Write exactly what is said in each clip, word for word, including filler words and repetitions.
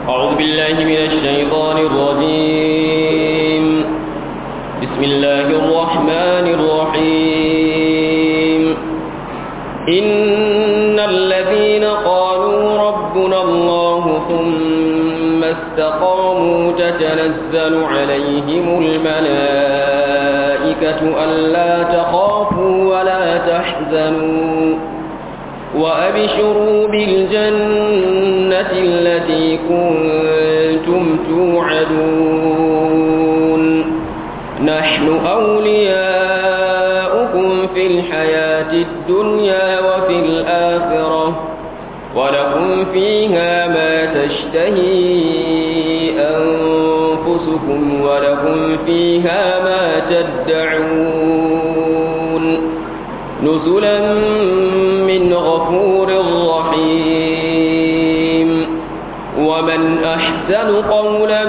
أعوذ بالله من الشيطان الرجيم. بسم الله الرحمن الرحيم. إن الذين قالوا ربنا الله ثم استقاموا تتنزل عليهم الملائكة ألا تخافوا ولا تحزنوا وأبشروا بالجنة التي كنتم توعدون نحن أولياؤكم في الحياة الدنيا وفي الآخرة ولكم فيها ما تشتهي أنفسكم ولكم فيها ما تدعون نزلا من غفور رحيم. ومن أحسن قولا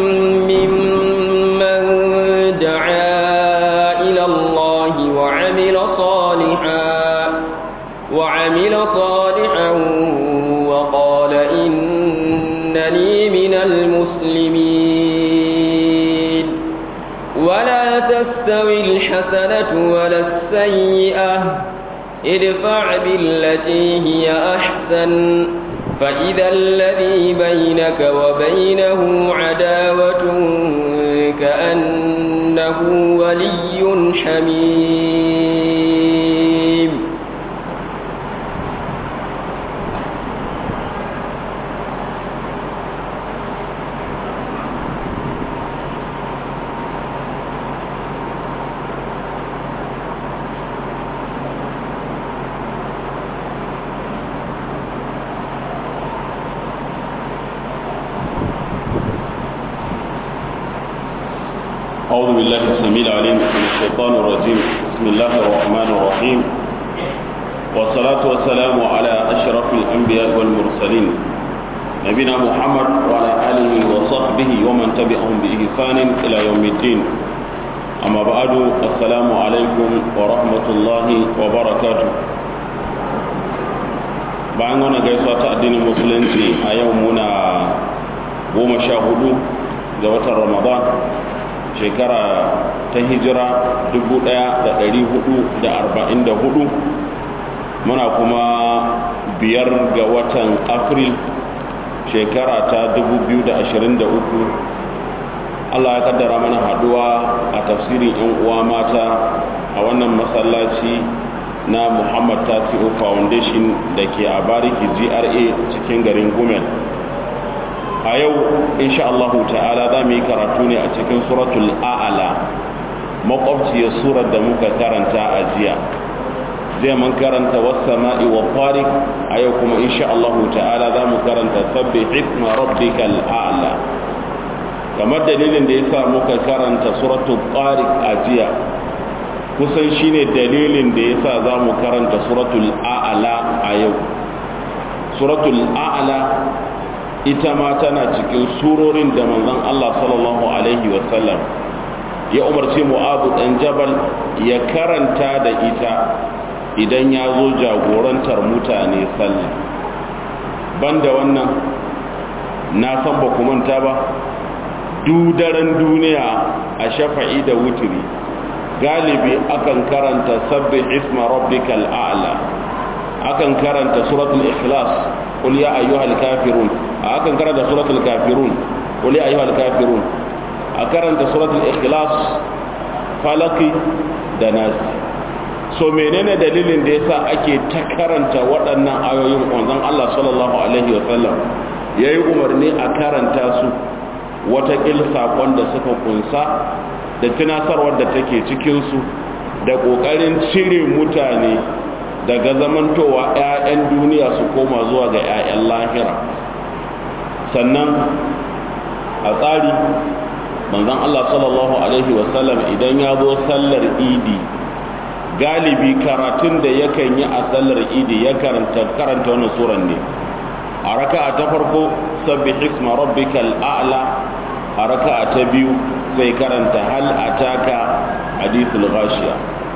ممن دعا إلى الله وعمل صالحا وعمل صالحا وقال إنني من المسلمين. ولا تستوي الحسنة ولا السيئة ادفع بالتي هي أحسن فإذا الذي بينك وبينه عداوة كأنه ولي حميم. أعوذ بالله السميع العليم من الشيطان الرجيم. بسم الله الرحمن الرحيم والصلاة والسلام على أشرف الأنبياء والمرسلين نبينا محمد وعلى آله وصحبه ومن تبعهم بإحسان إلى يوم الدين. أما بعد السلام عليكم ورحمة الله وبركاته. bayan wannan gaisuwa ta addinin musulunci a yau muna goma sha hudu ga watan Ramadan shekara ta hijira dubu ɗaya da ɗari hudu da arba'in da hudu, muna kuma biyar ga watan Afril shekara ta dubu biyu da ashirin da uku. Allah ya kaddara mana haduwa a tafsirin yan uwa mata a wannan masallaci na Muhammad Tasi'u Foundation da ke a Bariki G R A cikin garin Gumel. A yau insha Allah ta'ala za mu yi karatu ne a cikin suratul a'la, makwabciyar surar da muka karanta a jiya. Zai mun karanta was-sama'i wat-tariq, a yau kuma insha Allah ta'ala za mu karanta sabbih isma rabbikal a'la. Kamar dalilin da yasa muka karanta suratul tariq a jiya, kusan shine dalilin da yasa za mu karanta suratul a'la a yau. Suratul a'la ita ma tana cikin surorin da manzon Allah sallallahu alaihi wasallam ya umarci Mu'adh dan Jabal ya karanta da ita idan ya zo jagorantar mutane sallah. Banda wannan, na san ba ku manta ba, dudaren duniya a shafa'i da wutiri galibi akan karanta sabbih isma rabbikal a'la, akan karanta suratul ikhlas qul ya ayyuhal kafirun, akan karanta suratul kafirun qul ya ayyuhal kafirun, a karanta suratul ikhlas, falaki da nas. So menene dalilin da yasa ake ta karanta waɗannan ayoyin? Manzon Allah sallallahu alaihi wasallam yayi umarni a karanta su, wata kil sakon da suka kunsa da tunasarwar da take cikin su da kokarin cire mutane daga zamantowa 'ya'yan duniya su koma zuwa ga 'ya'yan lahira. Sannan a tsari manzon Allah sallallahu alaihi wasallam idan ya zo sallar idi, galibi karatun da yakan yi a sallar idi ya karanta karanta wannan suran ne. A raka'a ta farko sabbih isma rabbikal a'la, a raka'a ta biyu sai karanta hal ataka hadithul ghashiya.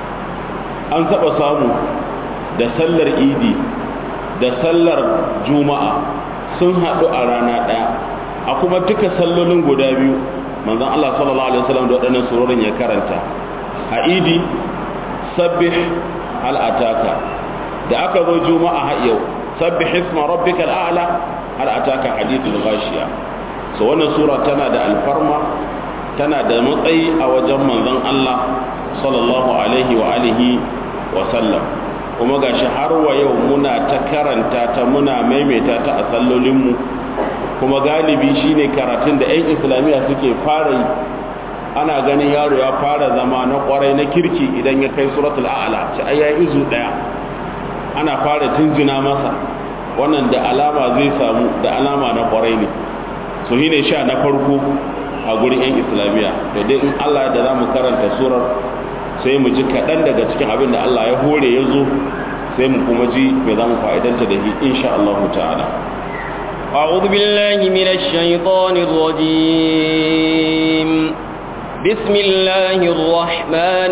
An saba samu da sallar idi da sallar juma'a sun haɗu a rana ɗaya, a kuma duka sallolin guda biyu manzon Allah sallallahu alaihi wasallam da waɗannan surorin ya karanta a idi sabbih hal ataka da aka zo juma'a har yau sabbih isma rabbikal a'la hal ataka hadithul ghashiya so wannan sura tana da alfarma tana da matsayi a wajen manzon Allah sallallahu alaihi wa alihi wa sallam kuma gashi har wa yau muna ta karanta ta muna maimaita ta a sallolinmu kuma galibi shine karatun da 'yan islamiyya suke fara yi ana ganin yaro ya fara zama na kwarai na kirki idan ya kai suratul a'la ci ayya izu daya ana fara jinjina masa wannan da alama zai samu da alama na kwarai ne so shine sha na farko a gurin 'yan islamiyya da dai in Allah da zamu karanta surar sai mu ji kaɗan daga cikin abin da Allah ya hore ya zo sai mu kuma ji me za mu fa'idanta da shi insha Allah ta'ala. أعوذ بالله من الشيطان الرجيم بسم الله الرحمن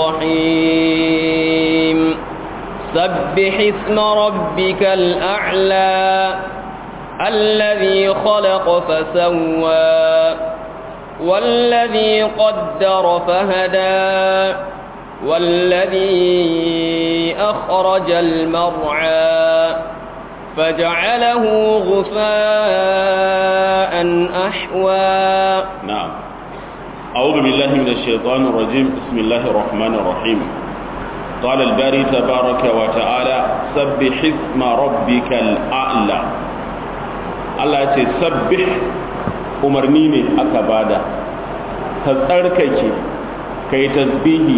الرحيم سبح اسم ربك الأعلى الذي خلق فسوى والذي قدر فهدى والذي أخرج المرعى فجعله غثاء أحوى نعم أعوذ بالله من الشيطان الرجيم بسم الله الرحمن الرحيم قال الباري تبارك وتعالى سبح اسم ربك الأعلى الله يسبح umarni ne aka bada ka tsarkake ka yi tasbihi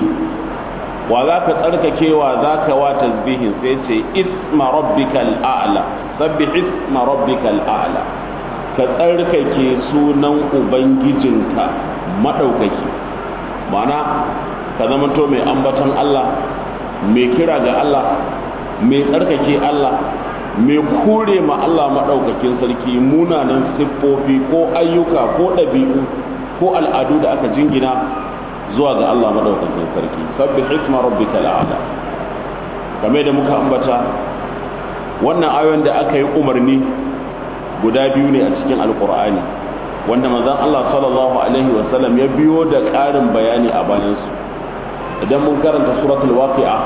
wa za ka tsarkake wa za ka wa tasbihin sai ce isma rabbikal a'la sabbih isma rabbikal a'la ka tsarkake sunan ubangijinka madaukaki ma'ana ka zama to mai ambaton Allah mai kira ga Allah mai tsarkake Allah mai kore ma Allah maɗaukakin sarki munanan siffofi ko ayyuka ko ɗabi'u ko al'adu da aka jingina zuwa ga Allah maɗaukakin sarki sabbih isma rabbikal a'la kamar da muka ambata wannan ayoyin da aka yi umarni guda biyu ne a cikin alqur'ani wanda manzon Allah sallallahu alaihi wasallam ya biyo da ƙarin bayani a bayan su idan mun karanta suratul waqi'a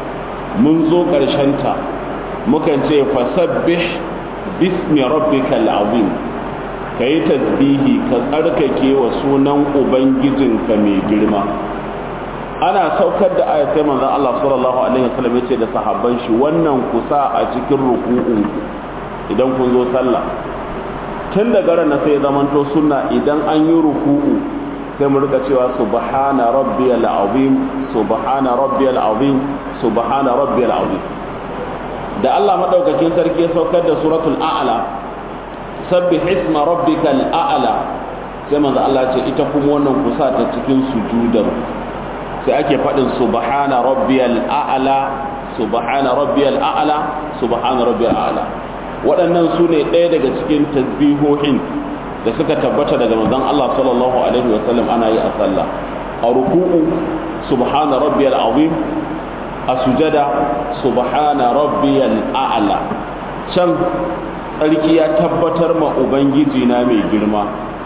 mun zo ƙarshen ta mukan ce fasabbih bismi rabbikal azim kai tasbihi ka tsarkake wa sunan ubangijinka mai girma ana saukar da ayat sai manzon Allah sallallahu alaihi wasallam yace da sahabban shi wannan kusa a cikin ruku'un idan kun zo sallah tun daga ran sai zamanto sunna idan an yi ruku'u sai mu rika cewa subhana rabbiyal azim subhana rabbiyal azim subhana rabbiyal azim da Allah madaukakin sarki ya saukar da suratul a'la sabbih isma rabbikal a'la sai manzo Allah ce ita kuma wannan kusa ta cikin sujudar sai ake fadin subhana rabbiyal a'la subhana rabbiyal a'la subhana rabbiyal a'la waɗannan su ne ɗaya daga cikin tasbihohin da suka tabbata daga manzon Allah sallallahu alaihi wasallam ana yi a sallah a ruku'u subhana rabbiyal azim a sujada subhana rabbiyal a'la can tsarki ya tabbatar ma ubangiji na mai girma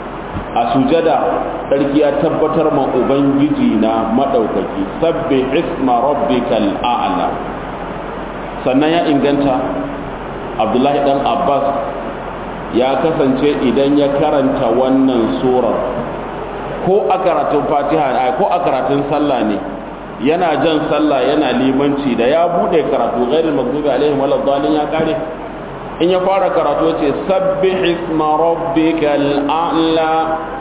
a sujada tsarki ya tabbatar ma ubangiji na madaukaki sabbi isma rabbikal a'la sannan ya inganta abdullahi dan abbas ya kasance idan ya karanta wannan surar ko a karatun fatiha ko a karatun sallah ne yana jan sallah yana limanci da ya bude karatu ghairil maghdubi alaihim waladdallin ya kare in ya fara karatu yace sabbih isma rabbikal a'la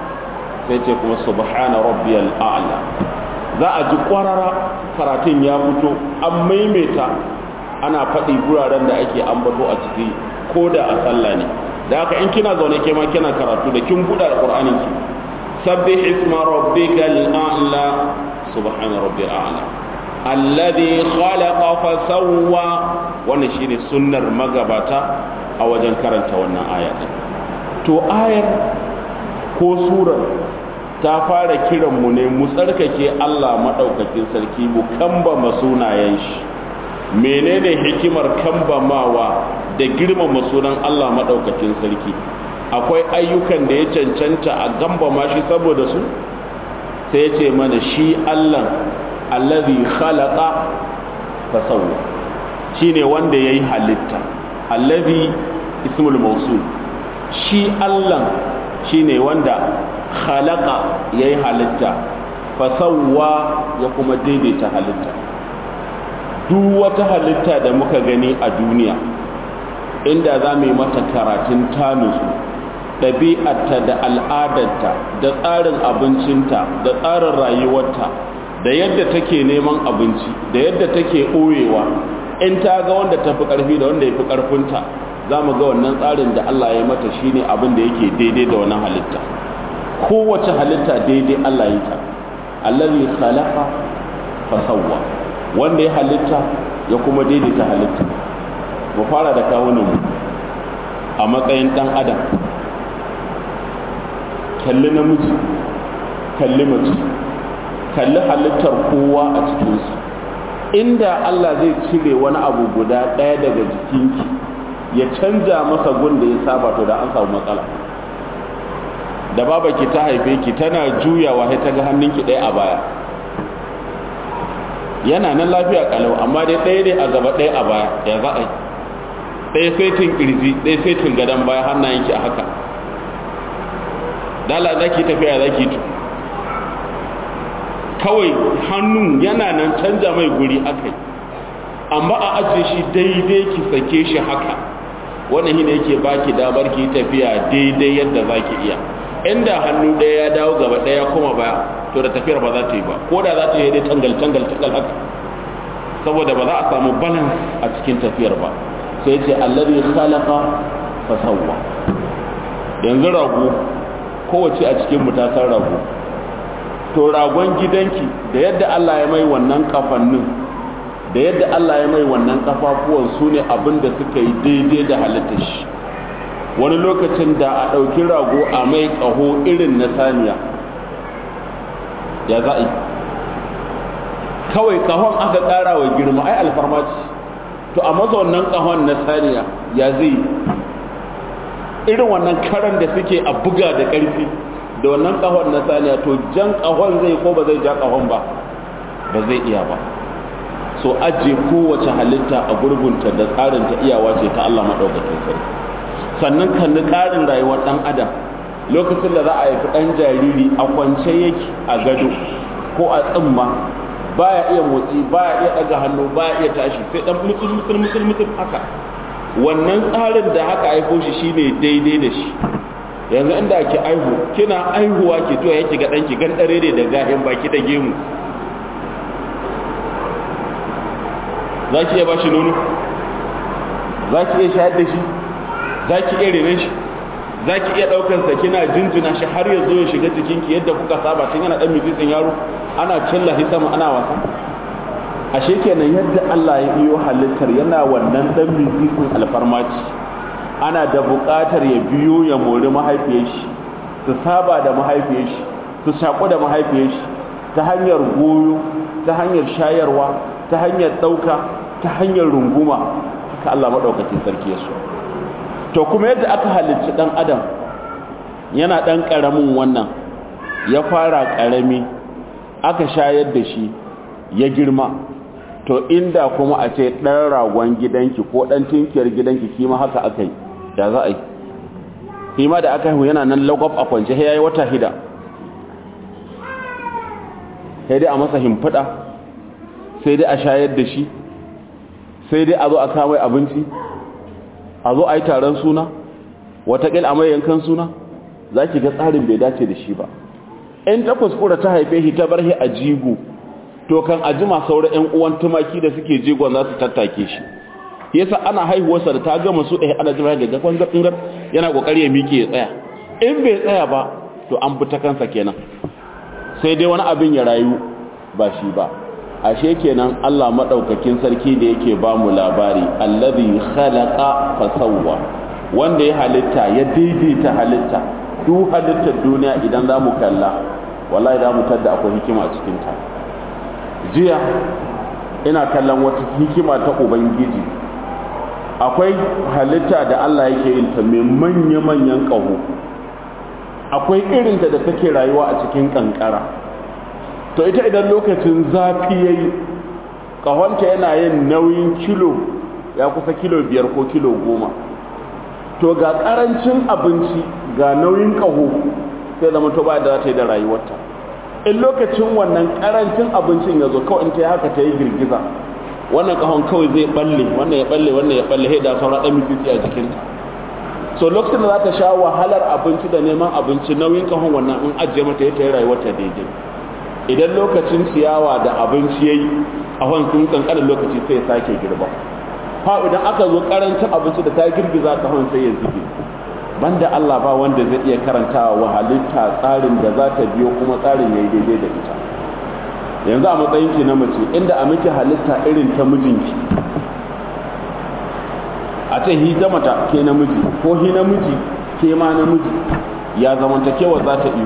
sai ce kuma subhana rabbiyal a'la za a ji kwarara karatun ya fito an maimaita ana faɗi guraren da ake ambato a ciki ko da a sallah ne da haka in kina zaune ke ma kina karatu da kin buɗe alƙur'anin ki sabbih isma rabbikal a'la subhana rabbil a'la alladhi khalaqa fa sawwa wannan shine sunnar magabata a wajen karanta wannan aya to ayar ko surar ta fara kiran mu ne mu tsarkake Allah madaukakin sarki mu kamba sunayen shi menene hikimar kambamawa da girmama sunan Allah madaukakin sarki akwai ayyukan da ya cancanta a gamba ma shi saboda su sai ya ce mana shi Allah allazi khalaqa fa sawwa shine wanda yayi halitta allazi ismul mawsul shi Allah shine wanda khalaqa yayi halitta fa sawwa ya kuma daidaita halitta duk wata halitta da muka gani a duniya inda za mu yi mata karatun tanusu ɗabi'arta da al'adarta da tsarin abincinta da tsarin rayuwarta da yadda take neman abinci da yadda take ɓoyewa in ta ga wanda ta fi ƙarfi da wanda ya fi ƙarfinta za mu ga wannan tsarin da Allah ya mata shine abin da yake daidai da wannan halitta kowace halitta daidai Allah ya ta allazi khalaqa fa sawwa wanda ya halitta ya kuma daidaita halitta mu fara da kawunan mu a matsayin dan adam kalli namiji kalli mace kalli halittar kowa a cikinsu inda Allah zai cire wani abu guda ɗaya daga jikinki ya canja masa gun da ya saba to da an samu matsala da babaki ta haife ki tana juyawa sai ta ga hannunki ɗaya a baya yana nan lafiya kalau amma dai ɗaya ne a gaba ɗaya a baya ya za a yi ɗaya saitin ƙirji ɗaya saitin gadon baya hannayenki a haka dala za ki tafiya za ki tu kawai hannun yana nan canja mai guri akai amma a ajiye shi daidai ki sake shi haka wannan shi ne yake baki damar ki tafiya daidai yadda za ki iya inda hannu ɗaya ya dawo gaba ɗaya kuma baya to da tafiyar ba za ta yi ba ko da za ta yi dai tangal tangal tangal haka saboda ba za a samu balance a cikin tafiyar ba sai ce allazi khalaqa fa sawwa yanzu rago kowace a cikin mu ta san rago to ragon gidanki da yadda Allah ya mai wannan kafannin da yadda Allah ya mai wannan kafafuwan su ne abin da suka yi daidai da halittar shi wani lokacin da a ɗauki rago a mai ƙaho irin na saniya ya za'i kawai ƙahon aka ƙara wa girma ai alfarma ce to a maza wannan ƙahon na saniya ya zai irin wannan karan da suke a buga da ƙarfi da wannan ƙahon na saniya to jan ƙahon zai ko ba zai ja ƙahon ba ba zai iya ba so ajiye kowace halitta a gurgunta da tsarin ta iyawa ce ta Allah maɗaukakin sarki sannan kan tsarin rayuwar ɗan adam lokacin da za a haifi ɗan jariri a kwance yake a gado ko a tsimma baya iya motsi baya iya ɗaga hannu baya iya tashi sai ɗan mutul mutul mutul mutul haka wannan tsarin da haka aiko shi shine daidai da shi yanzu inda ake aihu kina aihuwa ki to yake ga danki gan dare ne da gahin baki da gemu zaki iya bashi nono zaki iya shayar da shi zaki iya rene shi zaki iya daukar sa kina jinjina shi har ya zo ya shiga cikin ki yadda kuka saba tun yana dan mitsitsin yaro ana cilla shi sama ana wasa ashe kenan yadda Allah ya iyo halittar yana wannan dan mitsitsin alfarmaci ana da buƙatar ya biyo ya mori mahaifiyar shi su saba da mahaifiyar shi su shaƙu da mahaifiyar shi ta hanyar goyo ta hanyar shayarwa ta hanyar ɗauka ta hanyar runguma haka Allah maɗaukakin sarki ya so to kuma yadda aka halicci ɗan adam yana ɗan ƙaramin wannan ya fara ƙarami aka shayar da shi ya girma to inda kuma a ce ɗan ragon gidanki ko ɗan tinkiyar gidanki kima haka aka yi da za a yi kima da aka yi yana nan lagwab a kwance ya yi wata hida sai dai a masa himfada sai dai a shayar da shi sai dai a zo a kamai abinci a zo a yi taron suna watakil a mai yankan suna za ki ga tsarin bai dace da shi ba in ta kuskura ta haife shi ta bar shi a jigo to kan ajima sauran 'yan uwan tumaki da suke jigon za su tattake shi yasa ana haihuwarsa da ta gama su ɗaya ana jira ga gafan gafingar yana ƙoƙari ya miƙe ya tsaya in bai tsaya ba to an bi ta kansa kenan sai dai wani abin ya rayu ba shi ba ashe kenan Allah madaukakin sarki da yake ba mu labari allazi khalaqa fa sawwa wanda ya halitta ya daidaita halitta duk halittar duniya idan za mu kalla wallahi za mu tadda akwai hikima a cikin ta jiya ina kallon wata hikima ta ubangiji akwai halitta da Allah yake yin ta mai manya-manyan ƙaho, akwai irinta da take rayuwa a cikin ƙanƙara. To ita idan lokacin zafi ya yi, ƙahonta yana yin nauyin kilo ya kusa kilo biyar ko kilo goma. To ga ƙarancin abinci ga nauyin ƙaho sai zama to ba da za ta yi da rayuwarta. In lokacin wannan ƙarancin abincin ya zo kawai in ta yi haka ta yi girgiza, wannan ƙahon kawai zai balle, wannan ya balle, wannan ya balle, sai da saura ɗan mitsitsi a jikinta. So lokacin da za ta sha wahalar abinci da neman abinci, nauyin ƙahon wannan in ajiye mata ya ta yi rayuwarta daidai. Idan lokacin ciyawa da abinci ya yi a wancan ƙanƙanin lokaci sai ya sake girba. Ha idan aka zo ƙarancin abinci da ta girgiza ƙahon sai ya zube. Banda Allah ba wanda zai iya karantawa wa halitta tsarin da za ta biyo kuma tsarin ya yi daidai da ita. Yanzu a matsayinki na mace inda a miki halitta irin ta mijinki, a ce hi ta mata ke namiji ko hi namiji ke ma namiji, ya zamantakewa za ta iyo,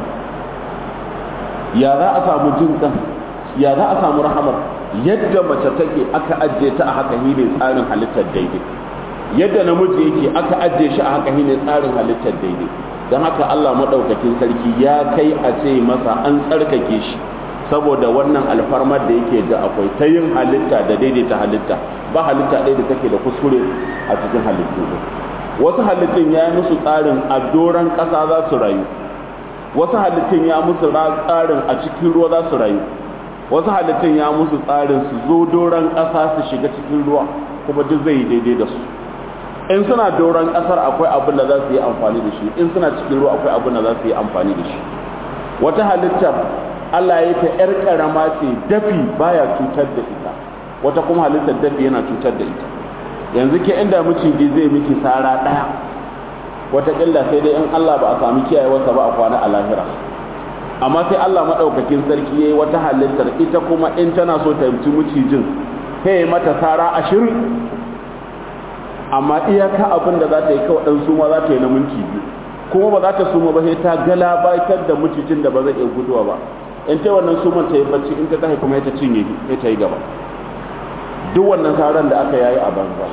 ya za a samu jin ɗan, ya za a samu rahamar. Yadda mace take aka ajiye ta a haka hi ne tsarin halittar daidai, yadda namiji yake aka ajiye shi a haka hi ne tsarin halittar daidai. Don haka Allah maɗaukakin sarki ya kai a ce masa an tsarkake shi saboda wannan alfarmar da yake da akwai ta yin halitta da daidaita halitta. Ba halitta ɗaya da take da kuskure a cikin halittu. Wasu halittun ya yi musu tsarin a doron ƙasa za su rayu, wasu halittun ya musu tsarin a cikin ruwa za su rayu, wasu halittun ya musu tsarin su zo doron ƙasa su shiga cikin ruwa, kuma duk zai yi daidai da su. In suna doron ƙasar akwai abin da za su yi amfani da shi, in suna cikin ruwa akwai abin da za su yi amfani da shi. Wata halittar Allah ya ta ‘yar ƙarama ce, dafi baya cutar da ita, wata kuma halittar dafi yana cutar da ita. Yanzu ke inda miciji zai miki sara ɗaya, wataƙila sai dai in Allah ba a sami kiyayewarsa ba a kwana a lahira. Amma sai Allah maɗaukakin sarki ya yi wata halittar ita kuma in tana so ta ci micijin sai ya mata sara ashirin, amma iyaka abin da za ta yi kawai ɗan suma za ta yi na minti biyu, kuma ba za ta suma ba sai ta galabaitar da micijin da ba zai iya guduwa ba. In ta wannan suman ta yi bacci, in ta tashi kuma ya ta cinye ya ta yi gaba. Duk wannan saran da aka yayi a banza.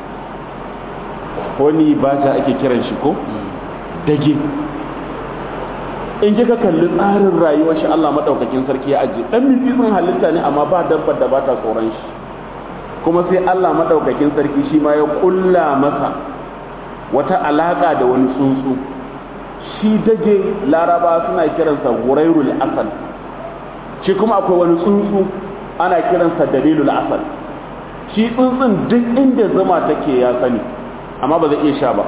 Wani baja ake kiran shi ko dage. In kika kalli tsarin rayuwar shi Allah madaukakin sarki ya ajiye, dan mitsitsin halitta ne amma ba dabbar da ba ta tsoron shi. Kuma sai Allah madaukakin sarki shi ma ya kulla masa wata alaka da wani tsuntsu. Shi dage Laraba suna kiransa Hurairul Asal. Shi kuma akwai wani tsuntsu ana kiransa Dalilul Asal. Shi tsuntsun duk inda zuma take ya sani, amma ba zai iya sha ba.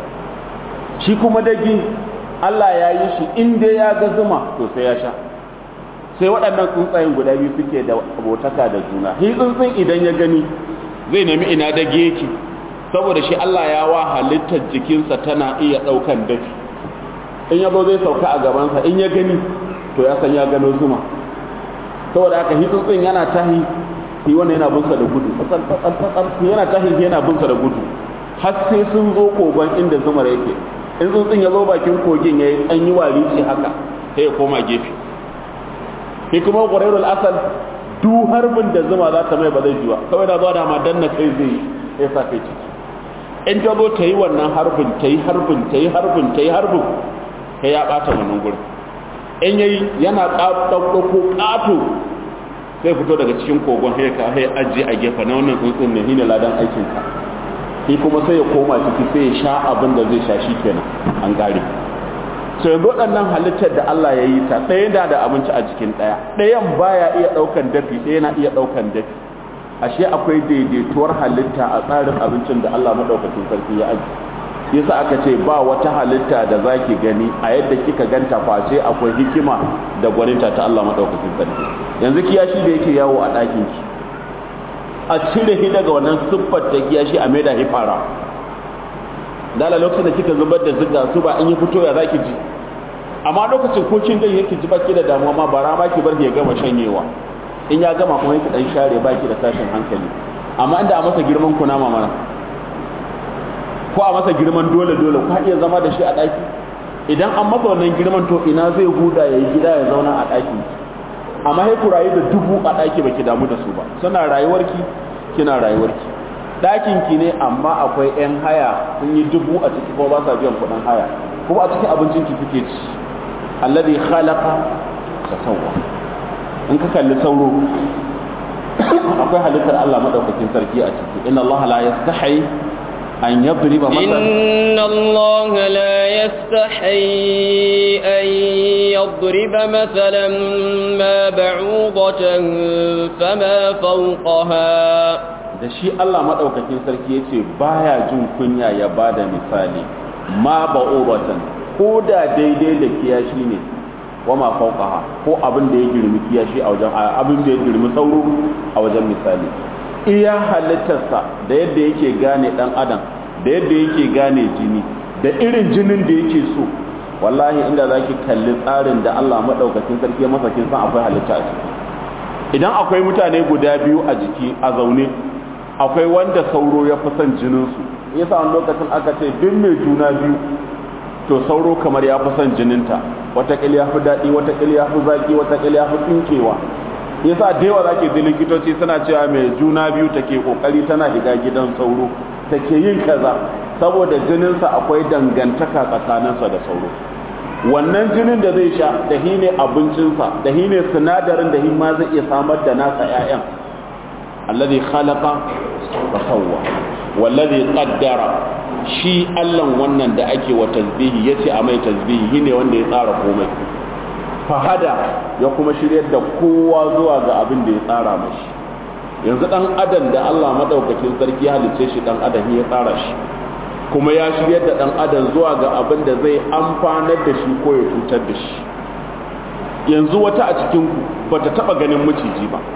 Shi kuma dage Allah ya yi shi inda ya ga zuma to sai ya sha. Sai waɗannan tsuntsayen guda biyu suke da abotaka da juna. Shi tsuntsun idan ya gani zai nemi ina dage yake, saboda shi Allah ya wa halittar jikinsa tana iya ɗaukan dafi. In ya zo zai sauka a gabansa, in ya gani to ya san ya gano zuma. Saboda haka shi tsuntsun yana tahi, shi wannan yana bunsa da gudu, yana tahi yana bunsa da gudu, har sai sun zo kogon inda zumar yake. In tsuntsun ya zo bakin kogin ya yi an yi wari ce haka sai ya koma gefe. Shi kuma Qurairul Asal du harbin da zuma za ta mai ba zai ji ba, kawai da zuwa da ma danna kai zai ya sa kai ciki. In ta zo ta yi wannan harbin ta yi harbin ta yi harbin ta yi harbin sai ya ɓata wannan gurin. In yayi yana ɗauko ƙato sai fito daga cikin kogon sai ka sai ajiye a gefe na wannan tsuntsun ne shine ladan aikinka. Shi kuma sai ya koma ciki sai ya sha abin da zai sha shi kenan an gare. So yanzu waɗannan halittar da Allah ya yi ta ɗaya da da abinci a cikin ɗaya, ɗayan baya iya ɗaukan dafi, ɗaya na iya ɗaukan dafi. Ashe akwai daidaituwar halitta a tsarin abincin da Allah madaukakin sarki ya aji. Yasa aka ce ba wata halitta da zaki gani a yadda kika ganta face akwai hikima da gwaninta ta Allah madaukakin sarki. Yanzu kiyashi da yake yawo a ɗakin ki, a cire shi daga wannan siffar ta kiyashi a maida shi fara. Dala lokacin da kika zubar da zuga su ba in ya fito ya zaki ji, amma lokacin ko kin gani yake ji baki da damuwa ma bara ma ki bar ya gama shanyewa. In ya gama kuma yake dan share baki da tashin hankali. Amma inda a masa girman kunama mana, ko a masa girman dole dole ka iya zama da shi a ɗaki. Idan an masa wannan girman to ina zai huda ya yi gida ya zauna a ɗaki. Amma sai ku rayu da dubu a ɗaki baki damu da su ba, suna rayuwarki kina rayuwarki. ɗakin ki ne amma akwai 'yan haya sun yi dubu a ciki kuma ba sa biyan kuɗin haya kuma a cikin abincin ki kuke ci alladhi khalaqa fa sawwa in ka kalli sauro akwai halittar Allah madaukakin sarki a ciki inna Allah la yastahi an yadriba masalan inna Allah la yastahi an yadriba masalan ma ba'udatan fama fawqaha da shi Allah madaukakin sarki yace baya jin kunya ya bada misali ma ba'udatan ko da daidai da kiyashi ne wama fawqaha ko abin da ya girmi kiyashi a wajen abin da ya girmi sauro a wajen misali iya halittarsa da yadda yake gane dan adam da yadda yake gane jini da irin jinin da yake so wallahi inda zaki kalli tsarin da Allah madaukakin sarki ya masa kin san akwai halitta a ciki idan akwai mutane guda biyu a jiki a zaune akwai wanda sauro ya fi son jinin su yasa wani lokacin aka ce duk mai juna biyu to sauro kamar ya fi son jininta watakila ya fi daɗi watakila ya fi zaƙi watakila ya fi tsinkewa yasa da yawa zaki ji likitoci suna cewa mai juna biyu take kokari tana shiga gidan sauro take yin kaza saboda jininsa akwai dangantaka tsakaninsa da sauro wannan jinin da zai sha da hi ne abincinsa da hi ne sinadarin da hi ma zai iya samar da nasa ƴaƴan alladhi khalaqa fa sawwa wallazi qaddara shi Allah wannan da ake wa tasbihi yace a mai tasbihi ne wanda ya tsara komai fahada ya kuma shiryar da kowa zuwa ga abin da ya tsara mashi yanzu dan adam da Allah madaukakin sarki ya halice shi dan adam ya tsara shi kuma ya shiryar da dan adam zuwa ga abin da zai amfanar da shi ko ya cutar da shi yanzu wata a cikin ku bata taba ganin miciji ba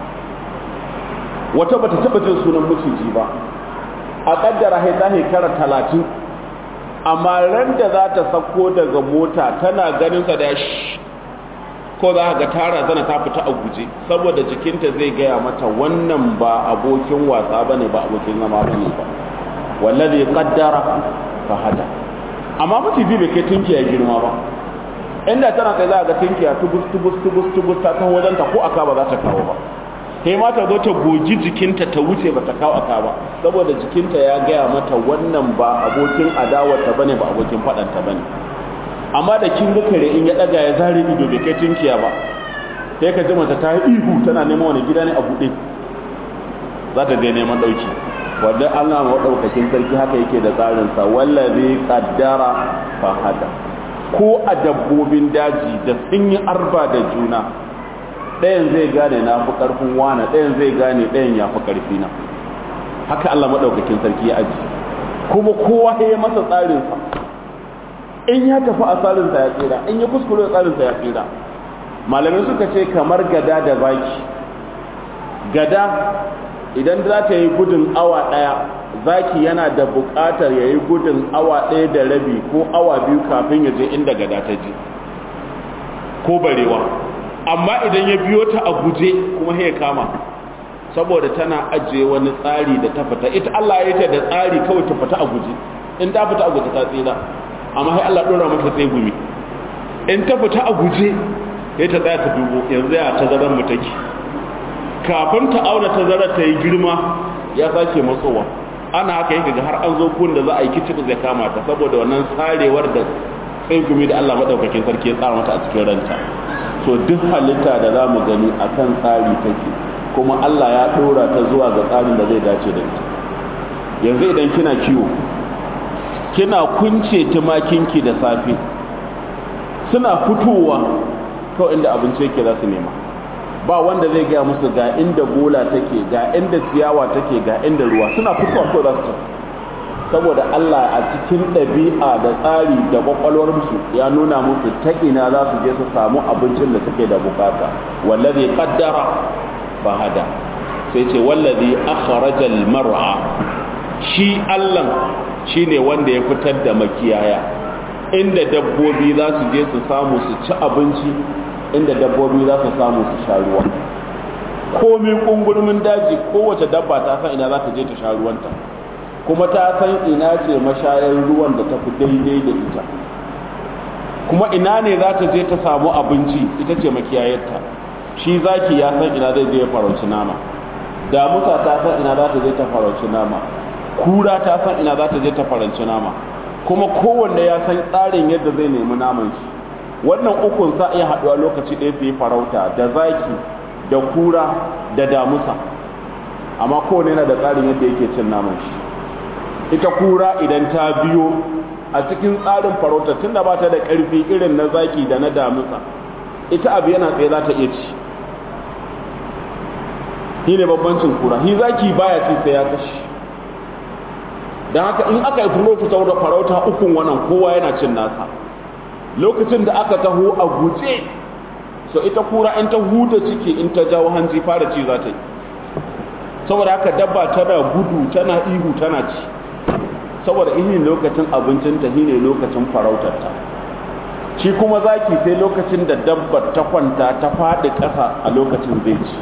wata bata taba jin sunan miciji ba a kaddara hai ta shekara talatin amma ran da za ta sako daga mota tana ganin sa da shi ko za ga tara zana ta fita a guje saboda jikinta zai gaya mata wannan ba abokin wasa bane ba abokin zama bane ba wallazi qaddara fa hada amma mutum bai kai tinki ya girma ba inda tana kai za ga tinki ya tubus tubus tubus tubus ta kan wajen ta ko aka ba za ta kawo ba sai ma ta zo ta gogi jikinta ta wuce ba ta kawo aka ba saboda jikinta ya gaya mata wannan ba abokin adawarta bane ba abokin fadanta bane amma da kin ga kare in ya daga ya zare ido bai kai tinkiya ba sai ka ji mata ta yi ihu tana neman wani gida ne a buɗe za ta je neman ɗauki wanda Allah maɗaukakin sarki haka yake da tsarinsa wallazi qaddara fa hada ko a dabbobin daji da sun yi arba da juna ɗayan zai gane na fi ƙarfin wana ɗayan zai gane ɗayan ya fi ƙarfi na haka Allah maɗaukakin sarki ya aji kuma kowa ya masa tsarinsa in ya tafi a tsarinsa ya tsira in ya kuskure tsarinsa ya tsira malamai suka ce kamar gada da zaki gada idan za ta yi gudun awa ɗaya zaki yana da buƙatar ya yi gudun awa ɗaya da rabi ko awa biyu kafin ya je inda gada ta je ko barewa amma idan ya biyo ta a guje kuma ya kama saboda tana ajiye wani tsari da ta fita ita Allah ya ta da tsari kawai ta fita a guje in ta fita a guje ta tsira amma sai Allah dora mata sai gumi in ta fita a guje sai ta tsaya ta dubo yanzu ya tazaran mu take kafin ta auna tazarar ta yi girma ya sake matsowa ana haka yake ga har an zo kun da za a yi kicin zai kama ta saboda wannan tsarewar da sai gumi da Allah madaukakin sarki ya tsara mata a cikin ranta so duk halitta da za mu gani akan tsari take kuma Allah ya dora ta zuwa ga tsarin da zai dace da ita yanzu idan kina kiwo kina kunce tumakinki da safe suna fitowa kawai inda abinci yake za su nema ba wanda zai gaya musu ga inda bola take ga inda ciyawa take ga inda ruwa suna fitowa kawai za su tafi saboda Allah a cikin ɗabi'a da tsari da kwakwalwar musu ya nuna musu ta ina za su je su samu abincin da suke da bukata wallazi qaddara fa hada sai ce wallazi akhraja al-mar'a shi Allah shine wanda ya fitar da makiyaya inda dabbobi za su je su samu su ci abinci inda dabbobi za su samu su sha ruwa komai kungurmin daji kowace dabba ta san ina za ta je ta sha ruwanta kuma ta san ina ce mashayar ruwan da ta fi daidai da ita kuma ina ne za ta je ta samu abinci ita ce makiyayarta shi zaki ya san ina zai je ya farauci nama damusa ta san ina za ta je ta farauci nama, kura ta san ina za ta je ta farauci nama, kuma kowanne ya san tsarin yadda zai nemi naman shi. Wannan ukun sa iya haɗuwa lokaci ɗaya su yi farauta da zaki da kura da damusa, amma kowanne yana da tsarin yadda yake cin naman shi. Ita kura idan ta biyo a cikin tsarin farauta tunda ba ta da ƙarfi irin na zaki da na damusa, ita abu yana tsaye za ta iya ci. Shi ne babbancin kura, shi zaki baya ci sai ya kashi. Don haka in aka yi furo fitar da farauta ukun wannan kowa yana cin nasa. Lokacin da aka taho a guje, so ita kura in ta huta ciki in ta jawo hanji fara ci za ta yi. Saboda haka dabba tana gudu tana ihu tana ci. Saboda ihin lokacin abincinta shi ne lokacin farautarta. Shi kuma zaki sai lokacin da dabbar ta kwanta ta faɗi ƙasa a lokacin zai ci.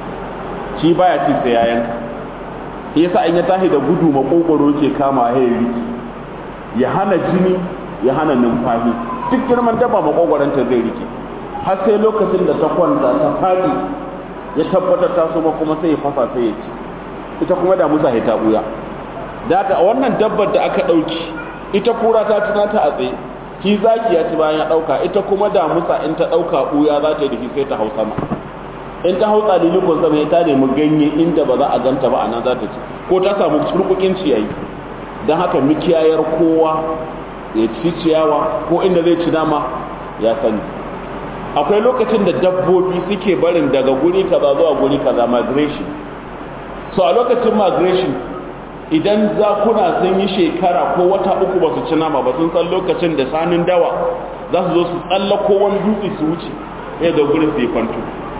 Shi baya ci sai ya yanka. Yasa in ya tashi da gudu makogoro ke kama ya riki, ya hana jini ya hana numfashi. Duk girman dabba makogoranta zai rike har sai lokacin da ta kwanta ta faɗi ya tabbatar ta soma kuma sai ya fasa sai ya ci. Ita kuma da musa ta buya. Da haka wannan dabbar da aka ɗauki ita kura ta tuna ta a tsaye, ki zaki ya ci bayan ya ɗauka, ita kuma da musa in ta ɗauka buya za ta yi da shi sai ta hau sama. In ta hau tsalilin sama ya ta nemi ganye inda ba za a ganta ba a nan za ta ci, ko ta samu turkukin ciyayi. Don haka mikiyayar kowa ya ci ciyawa ko inda zai ci nama ya sani. Akwai lokacin da dabbobi suke barin daga guri kaza zuwa guri kaza, migration. So a lokacin migration idan zakuna sun yi shekara ko wata uku ba su ci nama ba, sun san lokacin da sanin dawa za su zo su tsallako wani dutse su wuce ya da gurin su yi kwanto.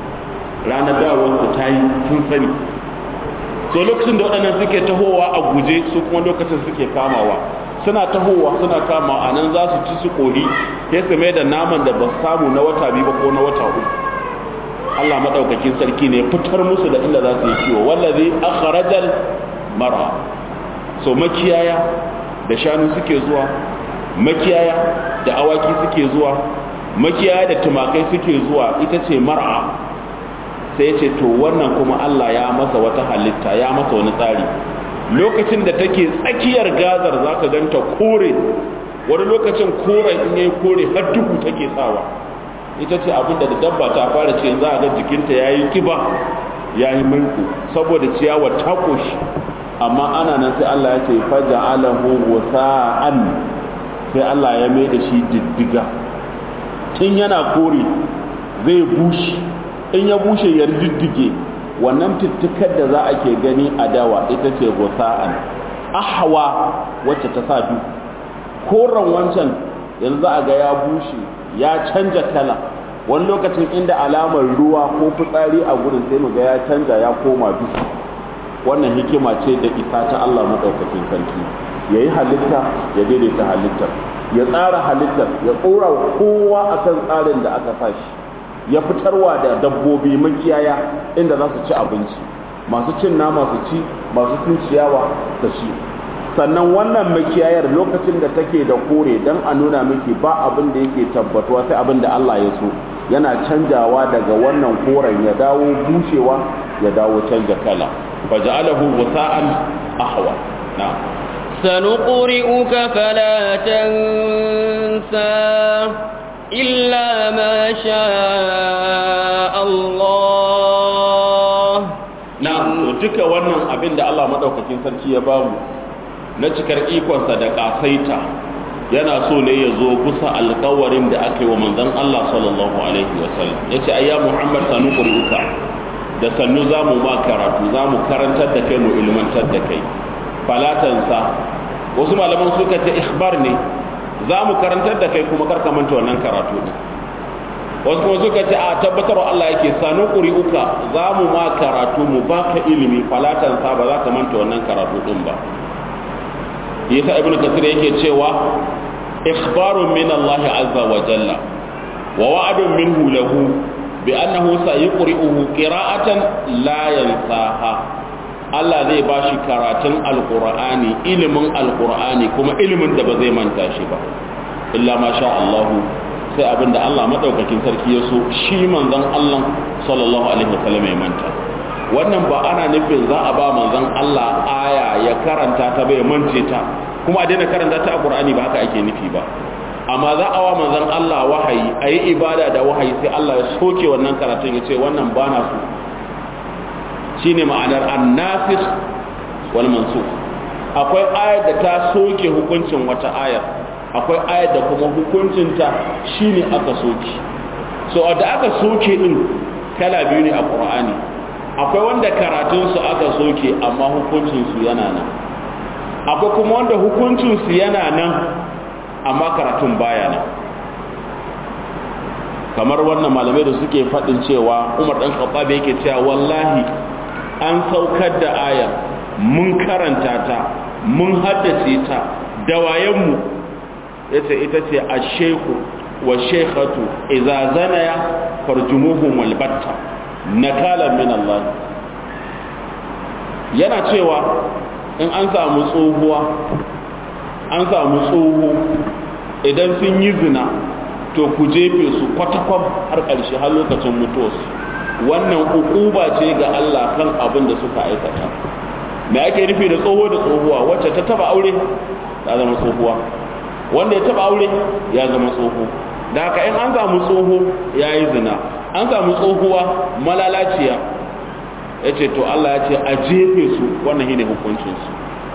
Ranar dawarsu ta yi sun sani. So lokacin da waɗannan suke tahowa a guje su kuma lokacin suke kamawa, suna tahowa suna kamawa a nan za su ci su kori sai su mai da naman da ba samu na wata biyu ba ko na wata uku. Allah madaukakin sarki ne fitar musu da inda za su yi kiwo, wallazi akhrajal mar'a. So makiyaya da shanu suke zuwa, makiyaya da awaki suke zuwa, makiyaya da tumakai suke zuwa, ita ce mar'a. Sai ce to wannan kuma Allah ya masa wata halitta, ya masa wani tsari. Lokacin da take tsakiyar gazar zaka ganta kore, wani lokacin koren in yayi kore har duhu take sawa. Ita ce abin da dabba ta fara ce za a ga jikinta yayi kiba yayi mulku saboda ciyawa ta koshi. Amma ana nan sai Allah ya ce faja'alahu wasa'an, sai Allah ya mai da shi diddiga. Tun yana kore zai bushe, in ya bushe ya diddige. Wannan tuttukar da za a ke gani a dawa ita ce wasa'an. Ahwa wacce ta sa du, koren wancan yanzu za a ga ya bushe ya canja kala. Wani lokacin inda alamar ruwa ko fitsari a gurin sai mu ga ya canja ya koma duhu. Wannan hikima ce da isa ta Allah madaukakin sarki, yayi halitta ya daidaita halittar, ya tsara halittar, ya tsora kowa akan tsarin da aka sa shi, ya fitarwa da dabbobi makiyaya inda za su ci abinci, masu cin nama su ci, masu cin ciyawa su ci. Sannan wannan makiyayar lokacin da take da kore dan a nuna miki ba abin da yake tabbatuwa sai abin da Allah ya so, yana canjawa daga wannan koren ya dawo bushewa ya dawo canja kala. faja'alahu wasa'an ahwa. na'am. سنقرئك فلا تنسى إلا ما شاء الله. na'am. to duka wannan abin da Allah madaukakin sarki ya bamu na cikar ikonsa da kasaita yana so ne ya zo kusa alƙawarin da aka yi wa manzon Allah sallallahu alaihi wasallam. Yace ayya Muhammad sanuqri'uka, da sannu za mu ma karatu, za mu karantar da kai, mu ilmantar da kai. Falatansa wasu malaman suka ce ikhbar ne, za mu karantar da kai kuma karka manta wannan karatu ne. Wasu kuma suka ce a tabbatar Allah yake sanuqri'uka, za mu ma karatu mu baka ilimi. Falatansa ba za ka manta wannan karatu din ba. Yasa ibnu kasir yake cewa ikhbarun min Allah azza wa jalla wa wa'adun minhu lahu bi annahu sayuqri'uhu qira'atan la yansaha. Allah zai bashi karatun alqur'ani, ilimin alqur'ani kuma ilimin da ba zai manta shi ba, illa ma sha Allah, sai abinda Allah madaukakin sarki ya so shi manzon Allah sallallahu alaihi wasallam ya manta. wannan ba ana nufin za a ba manzon Allah aya ya karanta ta bai mance ta kuma a daina karanta ta a Qur'ani ba haka ake nufi ba amma za a wa manzon Allah wahayi ayi ibada da wahayi sai Allah ya soke wannan karatun ya ce wannan ba na so shine ma'anar an-nasikh wal mansukh akwai ayar da ta soke hukuncin wata ayar akwai ayar da kuma hukuncinta shine aka soke so da aka soke din kala biyu ne a Qur'ani akwai wanda karatunsu aka soke amma hukuncinsu yana nan akwai kuma wanda hukuncinsu yana nan amma karatun baya nan kamar wannan malamai da suke faɗin cewa Umar dan Khattab yake cewa wallahi an saukar da ayar mun karanta ta mun haddace ta da wayenmu yace ita ce ash-shaykhu wa shaykhatu idza zanaya farjumuhum wal batta nakala min Allah yana cewa in an samu tsohuwa an samu tsoho idan sun yi zina to ku jefe su kwatakwam har ƙarshe har lokacin mutuwarsu wannan ukuba ce ga Allah kan abin da suka aikata me ake nufi da tsoho da tsohuwa wacce ta taba aure ta zama tsohuwa wanda ya taba aure ya zama tsoho da haka in an samu tsoho ya yi zina an samu tsohuwa malalaciya ya ce to Allah ya ce a jefe su wannan shine hukuncinsu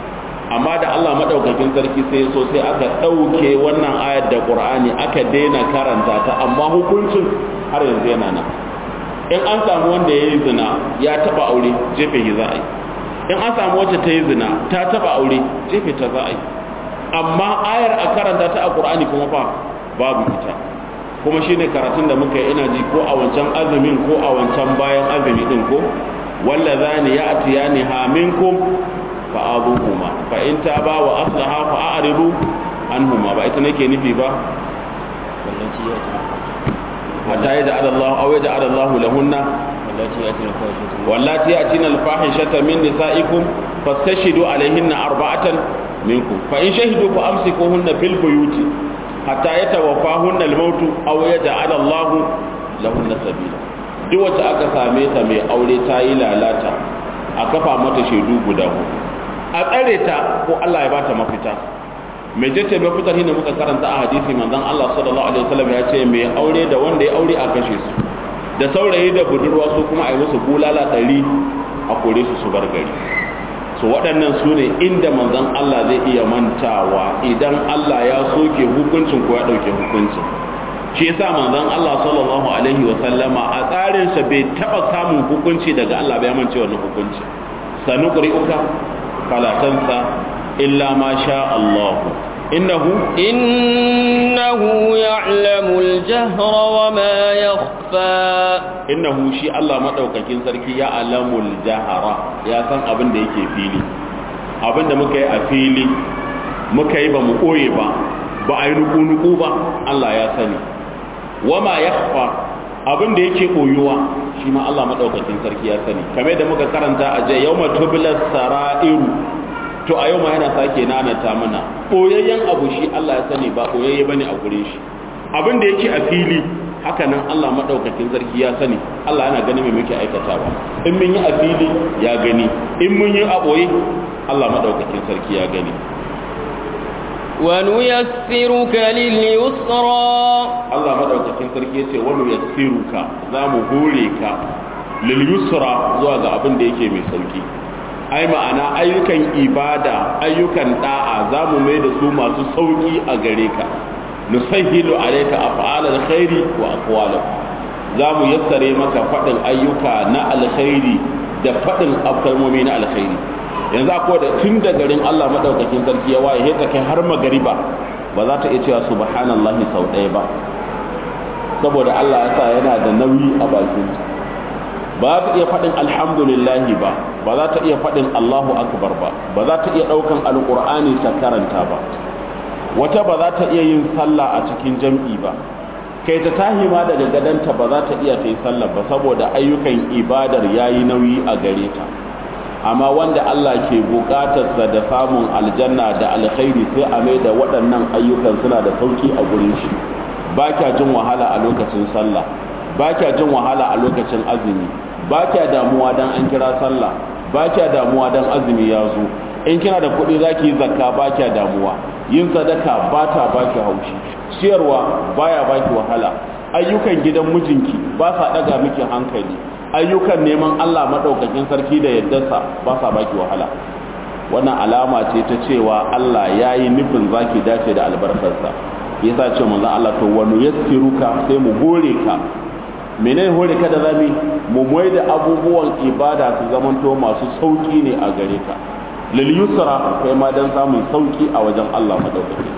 amma da Allah maɗaukakin sarki sai so sai aka ɗauke wannan ayar da ƙur'ani aka daina karanta ta amma hukuncin har yanzu yana nan in an samu wanda ya yi zina ya taɓa aure jefe shi za a yi in an samu wacce ta yi zina ta taɓa aure jefe ta za a yi amma ayar a karanta ta a ƙur'ani kuma fa babu ita kuma shine karatun da muka yi ina ji ko a wancan azumin ko a wancan bayan azumi din ko wallazani ya'tiyani ha minkum fa abuhuma fa in taba wa aslaha fa a'ridu anhuma ba ita nake nufi ba wallahi ya ta hatta yaj'al Allah aw yaj'al Allah lahunna wallahi ya ta wallati yatina al-fahishata min nisaikum fastashhidu alayhinna arba'atan minkum fa in shahidu fa amsikuhunna fil buyuti hatta yatawaffahunna al-maut aw yaj'al Allah lahunna sabila duk wacce aka same ta mai aure ta yi lalata a kafa mata shaidu guda hudu a tsare ta ko Allah ya bata mafita mai jace mafitar hinda muka karanta a hadisi manzon Allah sallallahu alaihi wasallam ya ce mai aure da wanda ya aure a kashe su da saurayi da budurwa su kuma a yi musu bulala ɗari a kore su su bar gari so waɗannan su ne inda manzon Allah zai iya mantawa idan Allah ya soke hukuncin ko ya ɗauke hukuncin shi yasa manzon Allah sallallahu alaihi wasallama a tsarin sa bai taba samun hukunci daga Allah bai mance wannan hukunci sanuqri'uka fala tansa illa ma sha Allah innahu innahu ya'lamul jahra wa ma yakhfa innahu shi Allah madaukakin sarki ya alamul jahra ya san abin da yake fili abin da muka yi a fili muka yi ba mu koye ba ba a yi nuku-nuku ba Allah ya sani wama yakhfa abin da yake koyuwa shi ma Allah madaukakin sarki ya sani kamar da muka karanta a je yawma tublas sara'iru to a yau ma yana sake nanata mana koyayyen abu shi Allah ya sani ba koyayye bane a gurin shi abin da yake a fili haka nan Allah madaukakin sarki ya sani Allah yana ganin me muke aikatawa in mun yi a fili ya gani in mun yi a boye Allah madaukakin sarki ya gani ونيسرك لليسرى Allah madaukakin sarki yace wani yassiruka zamu hore ka lil yusra zuwa ga abin da yake mai sauki ai ma'ana ayyukan ibada ayyukan da'a zamu mai da su masu sauki a gare ka nusahhilu alayka af'al alkhairi wa aqwalahu zamu yassare maka fadin ayyuka na alkhairi da fadin kalmomi na alkhairi yanzu akwai da tun da garin Allah madaukakin sarki ya waye sai ta kai har magariba ba za ta iya cewa subhanallahi sau ɗaya ba saboda Allah ya sa yana da nauyi a bakin ba za ta iya faɗin alhamdulillahi ba ba za ta iya faɗin Allahu akbar ba ba za ta iya ɗaukan alƙur'ani ta karanta ba wata ba za ta iya yin sallah a cikin jam'i ba kai ta tahi ma daga gadanta ba za ta iya ta yi sallah ba saboda ayyukan ibadar yayi nauyi a gare ta amma wanda Allah ke bukatarsa da samun aljanna da alkhairi sai a mai da waɗannan ayyukan suna da sauki a gurin shi ba kya jin wahala a lokacin sallah ba kya jin wahala a lokacin azumi ba kya damuwa dan an kira sallah, ba kya damuwa dan azumi ya zo, in kina da kuɗi za ki yi zakka ba kya damuwa, yin sadaka ba ta ba ki haushi, ciyarwa baya ba ki wahala, ayyukan gidan mijinki ba sa ɗaga miki hankali, ayyukan neman Allah maɗaukakin sarki da yaddarsa ba sa ba ki wahala. Wannan alama ce ta cewa Allah ya yi nufin za ki dace da albarkarsa. Yasa ce manzon Allah to wani yassiruka sai mu hore ka. Menene hore ka da zami mu mai da abubuwan ibada su zamanto masu sauki ne a gare ka. Lil yusra kai ma dan samun sauki a wajen Allah madaukaki.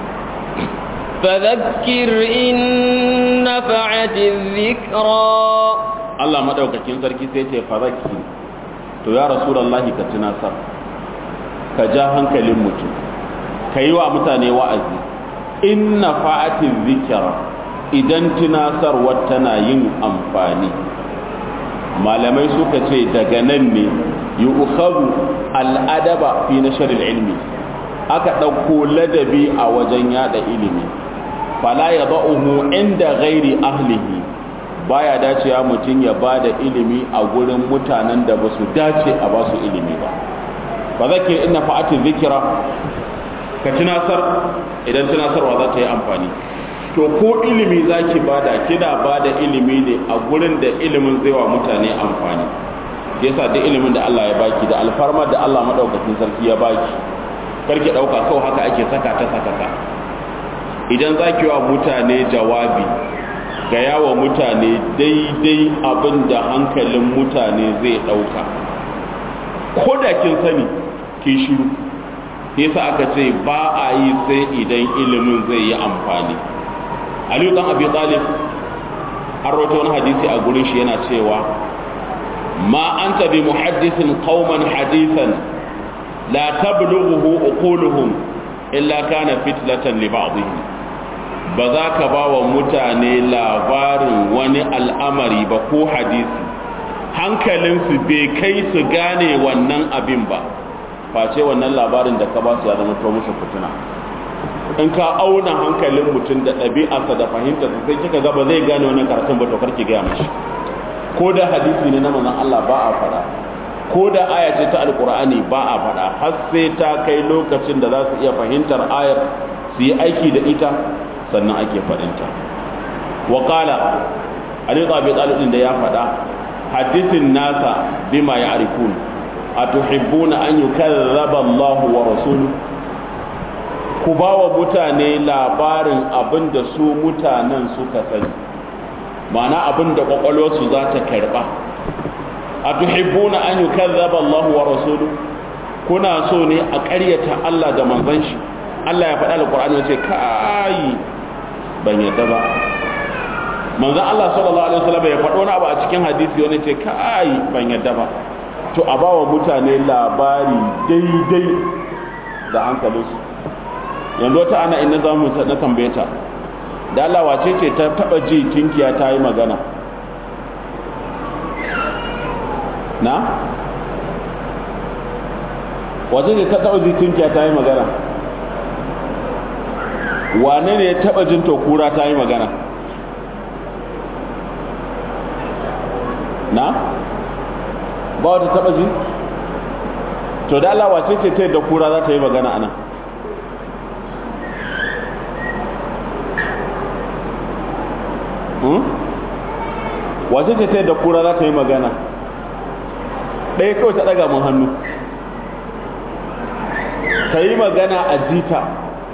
Fadhakkir in nafa'ati dhikra. Allah madaukakin sarki sai ce fadhakkir. To ya rasulullahi ka tunasar. Ka ja hankalin mutum. Ka yi wa mutane wa'azi. In nafa'ati dhikra. Idan tunasarwar tana yin amfani, malamai suka ce daga nan ne yi ukhadu al'adaba fi nashar ilmi, aka ɗauko ladabi a wajen yada ilimi, fala ya ba'uhu inda gairi ahlihi, baya dacewa mutum ya ba da ilimi a gurin mutanen da ba su dace a ba su ilimi ba. Fa zakir inna fa'ati zikira, ka tunasar idan tunasarwa za ta yi amfani. To ko ilimi zaki bada kina bada ilimi ne a gurin da ilimin zai wa mutane amfani. Yasa duk ilimin da Allah ya baki da alfarmar da Allah madaukakin sarki ya baki, karki dauka kawai haka ake saka ta saka ta. Idan zaki wa mutane jawabi, ga yawa mutane daidai abin da hankalin mutane zai dauka. Ko da kin sani ki shiru. Yasa aka ce ba a yi sai idan ilimin zai yi amfani. Aliyu dan Abi Talib an rawaito wani hadisi a gurin shi yana cewa ma anta bi muhaddisin qauman hadisan la tablughu uquluhum illa kana fitlatan li ba'dihim, ba za ka ba wa mutane labarin wani al'amari ba ko hadisi hankalinsu bai kai su gane wannan abin ba, face wannan labarin da ka ba su ya zama to musu fitina. In ka auna hankalin mutum da ɗabi'arsa da fahimtarsa sai kika ga ba zai gane wannan karatun ba to karki gaya mashi. Ko da hadisi ne na manzon Allah ba a faɗa, ko da aya ce ta alqur'ani ba a faɗa, har sai ta kai lokacin da za su iya fahimtar ayar su yi aiki da ita sannan ake faɗinta. Wa qala Ali ibn Abi Talib da ya faɗa hadisin nasa bima ya'rifun atuhibbuna an yukazzaba Allahu wa rasuluhu, ku ba wa mutane labarin abin da su mutanen suka sani, ma'ana abin da kwakwalwarsu za ta karba. A tuhibbuna an yukazzaba Allah wa rasulu, kuna so ne a ƙaryata Allah da manzon shi. Allah ya faɗa alƙur'ani ya ce kai ban yadda ba. Manzon Allah sallallahu alaihi wasallam ya faɗo wani abu a cikin hadisi wani ce kai ban yadda ba. To a ba wa mutane labari daidai da hankalinsu. Yanzu wata ana ina za mu na tambaye ta da Allah wace ce ta taba ji tinkiya ta yi magana na wace ce ta taba ji tinkiya ta yi magana wane ne ya taba jin tokura ta yi magana na ba wata taba ji to da Allah wace ce ta yi da kura za ta yi magana anan wace ce ta da kura za ta yi magana ɗaya kawai ta ɗaga mun hannu ta yi magana a jita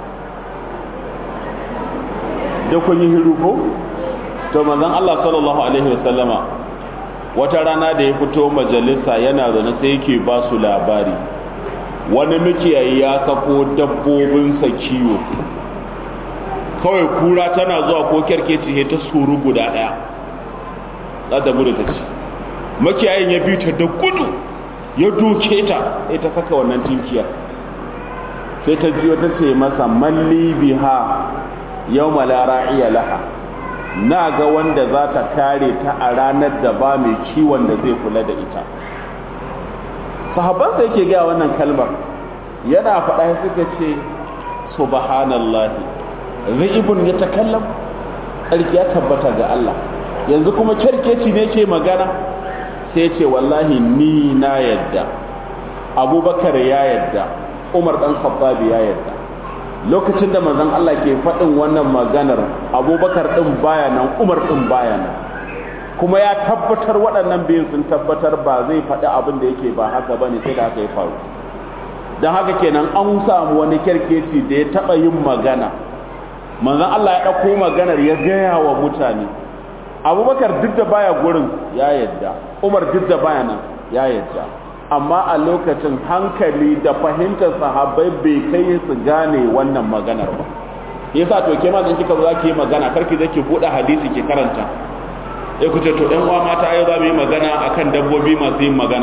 da kun yi hiru ko? to manzon Allah sallallahu alaihi wasallama wata rana da ya fito majalisa yana zaune sai yake ba su labari wani mikiyayi ya sako dabbobinsa kiwo, kawai kura tana zuwa ko kerkeci ta suru guda ɗaya za ta gudu ta ci, makiyayin ya bi ta da gudu ya doke ta sai ta saka wannan tinkiyar sai ta ji wata ce masa malli biha yau malara iya laha, na ga wanda za ta kare ta a ranar da ba mai kiwon da zai kula da ita. Sahabbansa yake gaya wannan kalmar yana faɗa suka ce subhanallahi ra'ibun ya takallam, ƙarfi ya tabbata ga Allah, yanzu kuma kyarkeci ne ke magana. sai ce wallahi ni na yadda, abubakar ya yadda, umar dan khattabi ya yadda. Lokacin da manzon Allah ke faɗin wannan maganar, abubakar din baya nan, umar din baya nan, kuma ya tabbatar waɗannan biyun sun tabbatar ba zai faɗi abin da yake ba haka bane sai da haka ya faru. Don haka kenan an samu wani kerkeci da ya taɓa yin magana, manzon Allah ya ɗauko maganar ya gaya wa mutane, abubakar duk da baya gurin ya yadda, umar duk da baya nan ya yadda, amma a lokacin hankali da fahimtar sahabbai bai kai su gane wannan maganar ba. Yasa to ke ma dan kika zo zaki yi magana, karki zaki buɗe hadisi ki karanta, eh ku ce to ɗan uwa mata yau za mu yi magana akan dabbobi masu yin magana.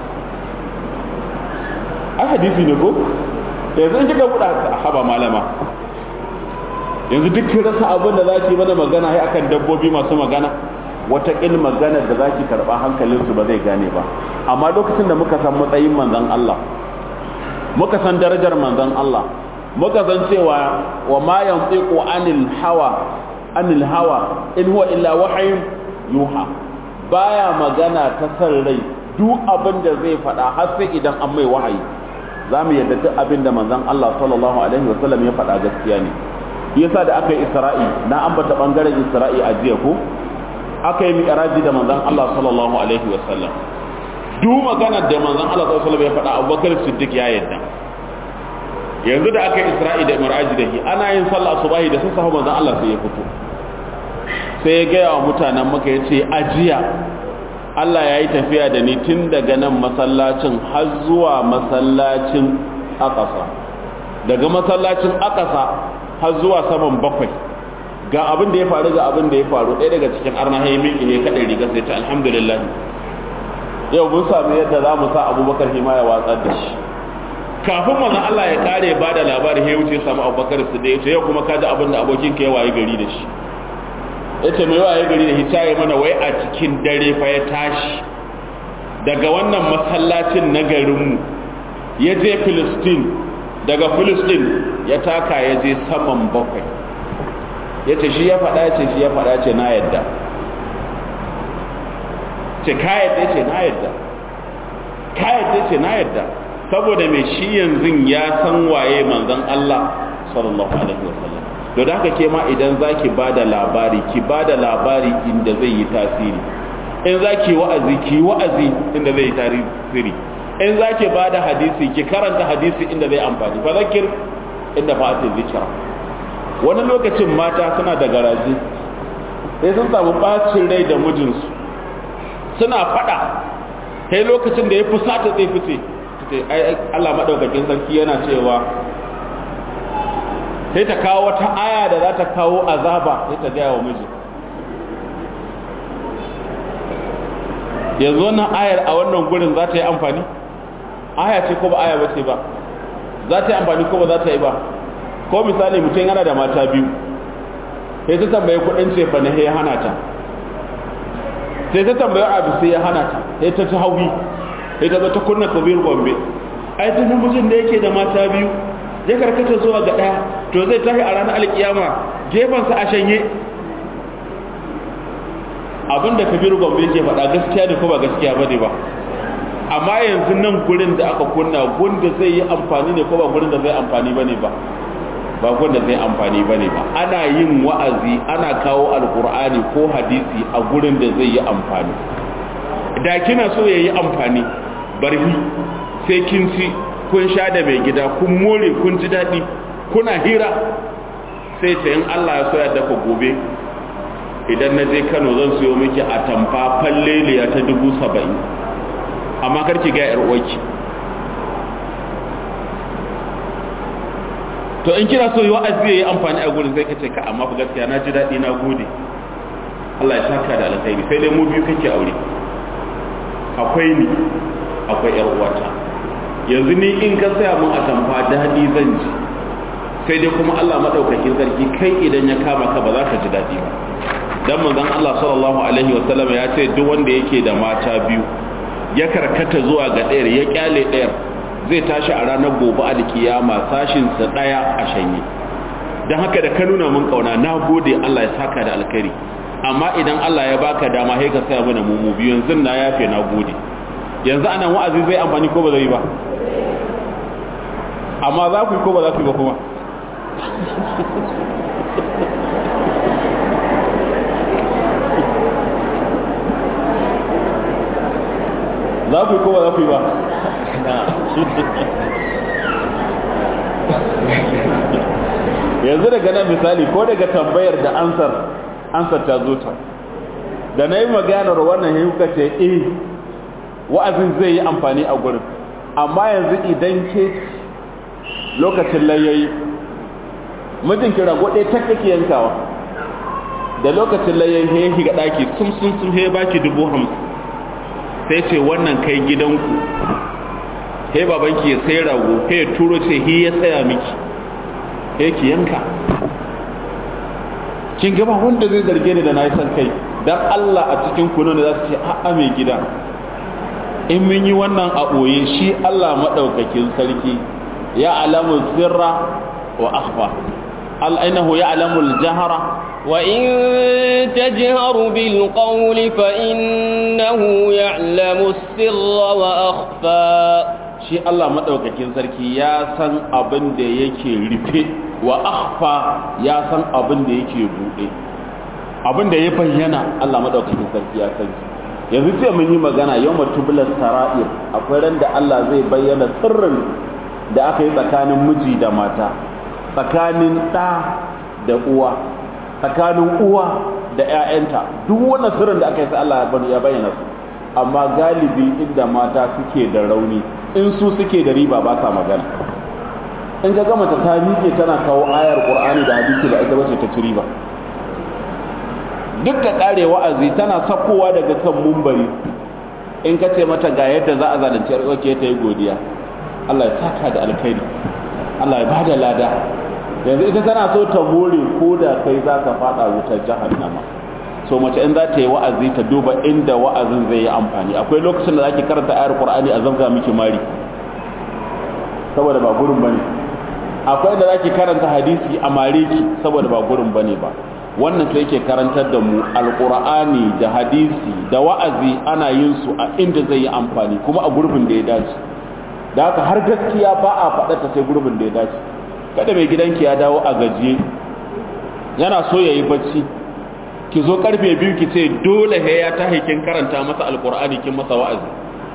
A hadisi ne ko? Yanzu in kika buɗe haba malama, yanzu duk kin rasa abin da zaki mana magana sai akan dabbobi masu magana, wata il magana da zaki karba hankalin su ba zai gane ba. Amma lokacin da muka san matsayin manzon Allah, muka san darajar manzon Allah, muka san cewa wa ma yantiqu anil hawa anil hawa in huwa illa wahyun yuha, baya magana ta san rai, duk abin da zai faɗa har sai idan an mai wahayi. Za mu yadda duk abin da manzon Allah sallallahu alaihi wasallam ya faɗa gaskiya ne. Yasa da aka yi Isra'i, na ambata bangaren Isra'i a jiya ko aka yi mi'raji da manzon Allah sallallahu alaihi wasallam, duk maganar da manzon Allah sallallahu alaihi wasallam ya faɗa Abubakar Siddiq ya yadda. Yanzu da aka yi Isra'i da mi'raji da shi, ana yin sallah subahi da sassafe manzon Allah sai ya fito, sai ya gaya wa mutanen Makka ya ce a jiya Allah ya yi tafiya da ni tun daga nan masallacin har zuwa masallacin Aqsa, daga masallacin Aqsa har zuwa saman bakwai, ga abin da ya faru ga abin da ya faru. Ɗaya daga cikin arna ya miƙe ne kaɗai riga sai ta alhamdulillah, yau mun sami yadda za mu sa Abubakar hima ya watsar da shi. Kafin manzon Allah ya kare ba da labari ya wuce samu Abubakar su da ya ce yau kuma ka ji abin da abokin ka ya waye gari da shi. Ya ce mai waye gari da shi ta yi mana wai a cikin dare fa ya tashi daga wannan masallacin na garinmu ya je Filistin, daga Filistin ya taka ya je saman bakwai. Ya ce shi ya faɗa, ya ce shi ya faɗa, ya ce na yadda. Ce ka yadda, ya ce na yadda. Ka yadda, ya ce na yadda. Saboda mai shi yanzu ya san waye manzon Allah sallallahu alaihi wasallam. To da haka ke ma idan zaki bada labari, ki bada labari inda zai yi tasiri. In zaki wa'azi, ki wa'azi inda zai yi tasiri. In zaki bada hadisi, ki karanta hadisi inda zai amfani. Fa zakir inda fa'atil zikra. Wani lokacin mata suna da garaji, sai sun samu bacin rai da mijinsu, suna fada, sai lokacin da ya fusata zai fice, ai Allah madaukakin sarki yana cewa, sai ta kawo wata aya da za ta kawo azaba sai ta gaya wa miji. Yanzu wannan ayar a wannan gurin za ta yi amfani? Aya ce ko ba aya ba ce ba? Za ta yi amfani ko ba za ta yi ba? Ko misali mutum yana da mata biyu, sai ta tambaye kudin cefa na ya hana ta, sai ta tambaye abu sai ya hana ta, sai ta ta hauhi, sai ta zo ta kunna kabir gombe. Ai ta namijin da yake da mata biyu ya karkata zuwa ga ɗaya, to zai tafi a ranar alkiyama gefensa a shanye. Abinda kabir gombe ke faɗa gaskiya da ko ba gaskiya ba ne ba, amma yanzu nan gurin da aka kunna gunda zai yi amfani ne ko ba gurin da zai amfani ba ne ba, ba gunda zai amfani ba ne ba. Ana yin wa'azi, ana kawo alkur'ani ko hadisi a gurin da zai yi amfani. Da kina so ya yi amfani, barhi sai kin ci kun sha da mai gida, kun more kun ji daɗi, kuna hira, sai ce in Allah ya so ya dafa gobe idan na je Kano zan siyo miki a tamfa falleliya ta dubu saba'in, amma karki ga yar uwarki. To in kira so yi wa'azi yayi amfani a gurin sai ka ce ka amma fa gaskiya na ji daɗi, na gode, Allah ya saka da alkhairi, sai dai mu biyu kake aure, akwai ni akwai yar uwata, yanzu ni in ka saya mun a tamfa daɗi zan ji, sai dai kuma Allah madaukakin sarki kai idan ya kama ka ba za ka ji daɗi ba. Dan manzon Allah sallallahu alaihi wasallam ya ce duk wanda yake da mata biyu ya karkata zuwa ga ɗayar ya kyale ɗayar, zai tashi a ranar gobe alkiyama sashinsa ɗaya a shanye. Don haka da ka nuna mun kauna, na gode, Allah ya saka da alkhairi, amma idan Allah ya baka dama sai ka saya mana mu biyu yanzu na yafe na gode yanzu anan wa'azi zai amfani ko ba zai ba amma za ku yi ko ba za ku yi ba kuma za ku yi ko ba za ku yi ba yanzu daga nan misali ko daga tambayar da ansar ansar ta zo ta da na yi maganar wannan ya kuka ce eh wa'azin zai yi amfani a gurin amma yanzu idan ke lokacin layayi mijin kira gode ta kake yankawa da lokacin layayi ya shiga daki sum sum sum ya baki dubu hamsin sai ce wannan kai gidanku sai babanki ya sai rago sai ya turo ce hi ya tsaya miki sai ki yanka kin gaba wanda zai zarge ni da na yi san kai dan Allah a cikin kuno ne za su ce a'a mai gida in mun yi wannan a ɓoye shi Allah maɗaukakin sarki ya alamu sirra wa akhfa al'ainahu ya alamu jahara wa in tajharu bil qawli fa innahu ya'lamu sirra wa akhfa shi Allah maɗaukakin sarki ya san abin da yake rufe wa akhfa ya san abin da yake buɗe abin da ya bayyana Allah maɗaukakin sarki ya san yanzu ce mun yi magana yau matubular sara'ir akwai ran da Allah zai bayyana sirrin da aka yi tsakanin miji da mata tsakanin ɗa da uwa tsakanin uwa da 'ya'yanta duk wannan sirrin da aka yi sai Allah ya bayyana su amma galibi inda mata suke da rauni in su suke da riba ba sa magana in ga gama ta miƙe tana kawo ayar Qur'ani da hadisi da ita bace ta ci riba duk da kare wa'azi tana sakowa daga kan mumbari in ka ce mata ga yadda za a zalunci yar uwarki ta yi godiya Allah ya saka da alkhairi Allah ya bada lada yanzu ita tana so ta more ko da kai za ka fada wutar jahannama so mace in za ta yi wa'azi ta duba inda wa'azin zai yi amfani akwai lokacin da zaki karanta ayar Qur'ani a zamza miki mari saboda ba gurin bane akwai da zaki karanta hadisi a mariki saboda ba gurin bane ba wannan sai yake karantar da mu alqur'ani da hadisi da wa'azi ana yin su a inda zai yi amfani kuma a gurbin da ya dace da haka har gaskiya ba a faɗa ta sai gurbin da ya dace kada mai gidanki ya dawo a gajiye yana so yayi bacci ki zo karfe biyu ki ce dole he ya tahi kin karanta masa alqur'ani kin masa wa'azi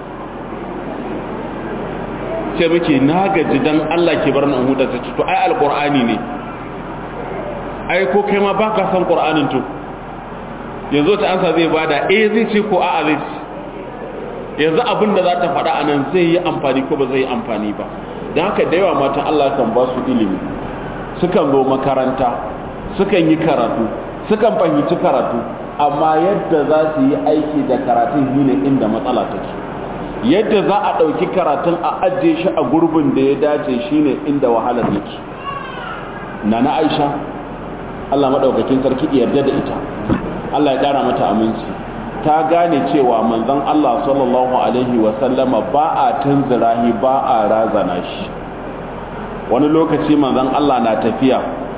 ce miki na gaji dan Allah ki bar nan huda ta to ai alqur'ani ne ai ko kai ma baka san qur'anin to yanzu ta ansa zai bada eh zai ce ko a'a zai ce yanzu abinda za ta faɗa anan zai yi amfani ko ba zai yi amfani ba dan haka da yawa matan Allah kan ba su ilimi sukan zo makaranta sukan yi karatu sukan fahimci karatu amma yadda za su yi aiki da karatun shine inda matsala take yadda za a ɗauki karatun a ajiye shi a gurbin da ya dace shine inda wahalar yake nana Aisha Allah madaukakin sarki yarda da ita Allah ya kara mata aminci ta gane cewa manzon Allah sallallahu alaihi wa sallama ba a tunzirahi ba a razana shi wani lokaci manzon Allah na tafiya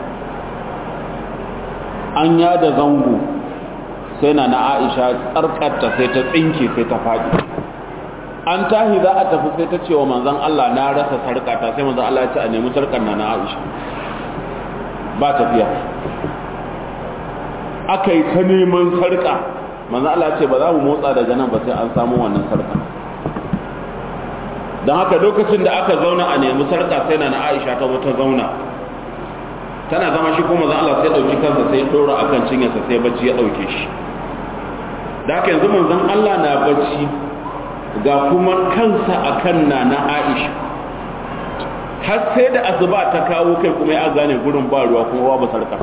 an yada zango sai na na Aisha tsarkarta sai ta tsinke sai ta faɗi an tahi za a tafi sai ta ce wa manzon Allah na rasa sarkata sai manzon Allah ya ce a nemi sarkar na na Aisha ba tafiya aka yi ta neman sarka manzon Allah ya ce ba za mu motsa daga nan ba sai an samu wannan sarka don haka lokacin da aka zauna a nemi sarka sai na na Aisha ta zo ta zauna tana zama shi kuma manzon Allah sai dauki kansa sai ya dora akan cinyarsa sai bacci ya dauke shi da haka yanzu manzon Allah na bacci ga kuma kansa akan nana Aisha har sai da asuba ta kawo kai kuma ya gane gurin ba ruwa kuma babu sarka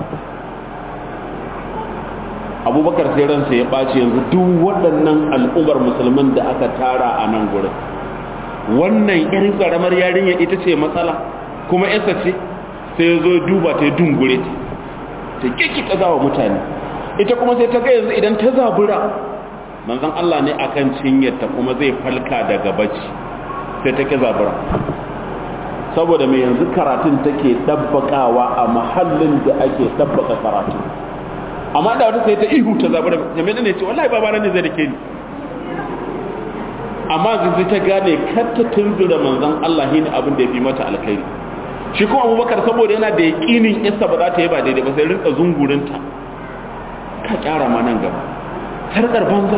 Abubakar sai ransa ya ɓaci yanzu duk waɗannan al'ummar musulman da aka tara a nan gurin wannan irin ƙaramar yarinya ita ce matsala kuma yasa ce sai ya zo duba ta dungure ta ta kiki kaza wa mutane ita kuma sai ta ga yanzu idan ta zabura manzon Allah ne akan cinyarta kuma zai falka daga bacci sai ta ke zabura saboda mai yanzu karatun take dabbakawa a mahallin da ake dabbaka karatu amma da wata sai ta ihu ta zabura da mai ne ce wallahi babana ne zai dake ni amma zai ta gane kar ta tunzura manzon Allah ne abin da ya fi mata alkhairi shi kuma Abubakar saboda yana da yaqinin isa ba za ta yi ba daidai ba sai rinka zungurinta ka kyara ma nan gaba sarkar banza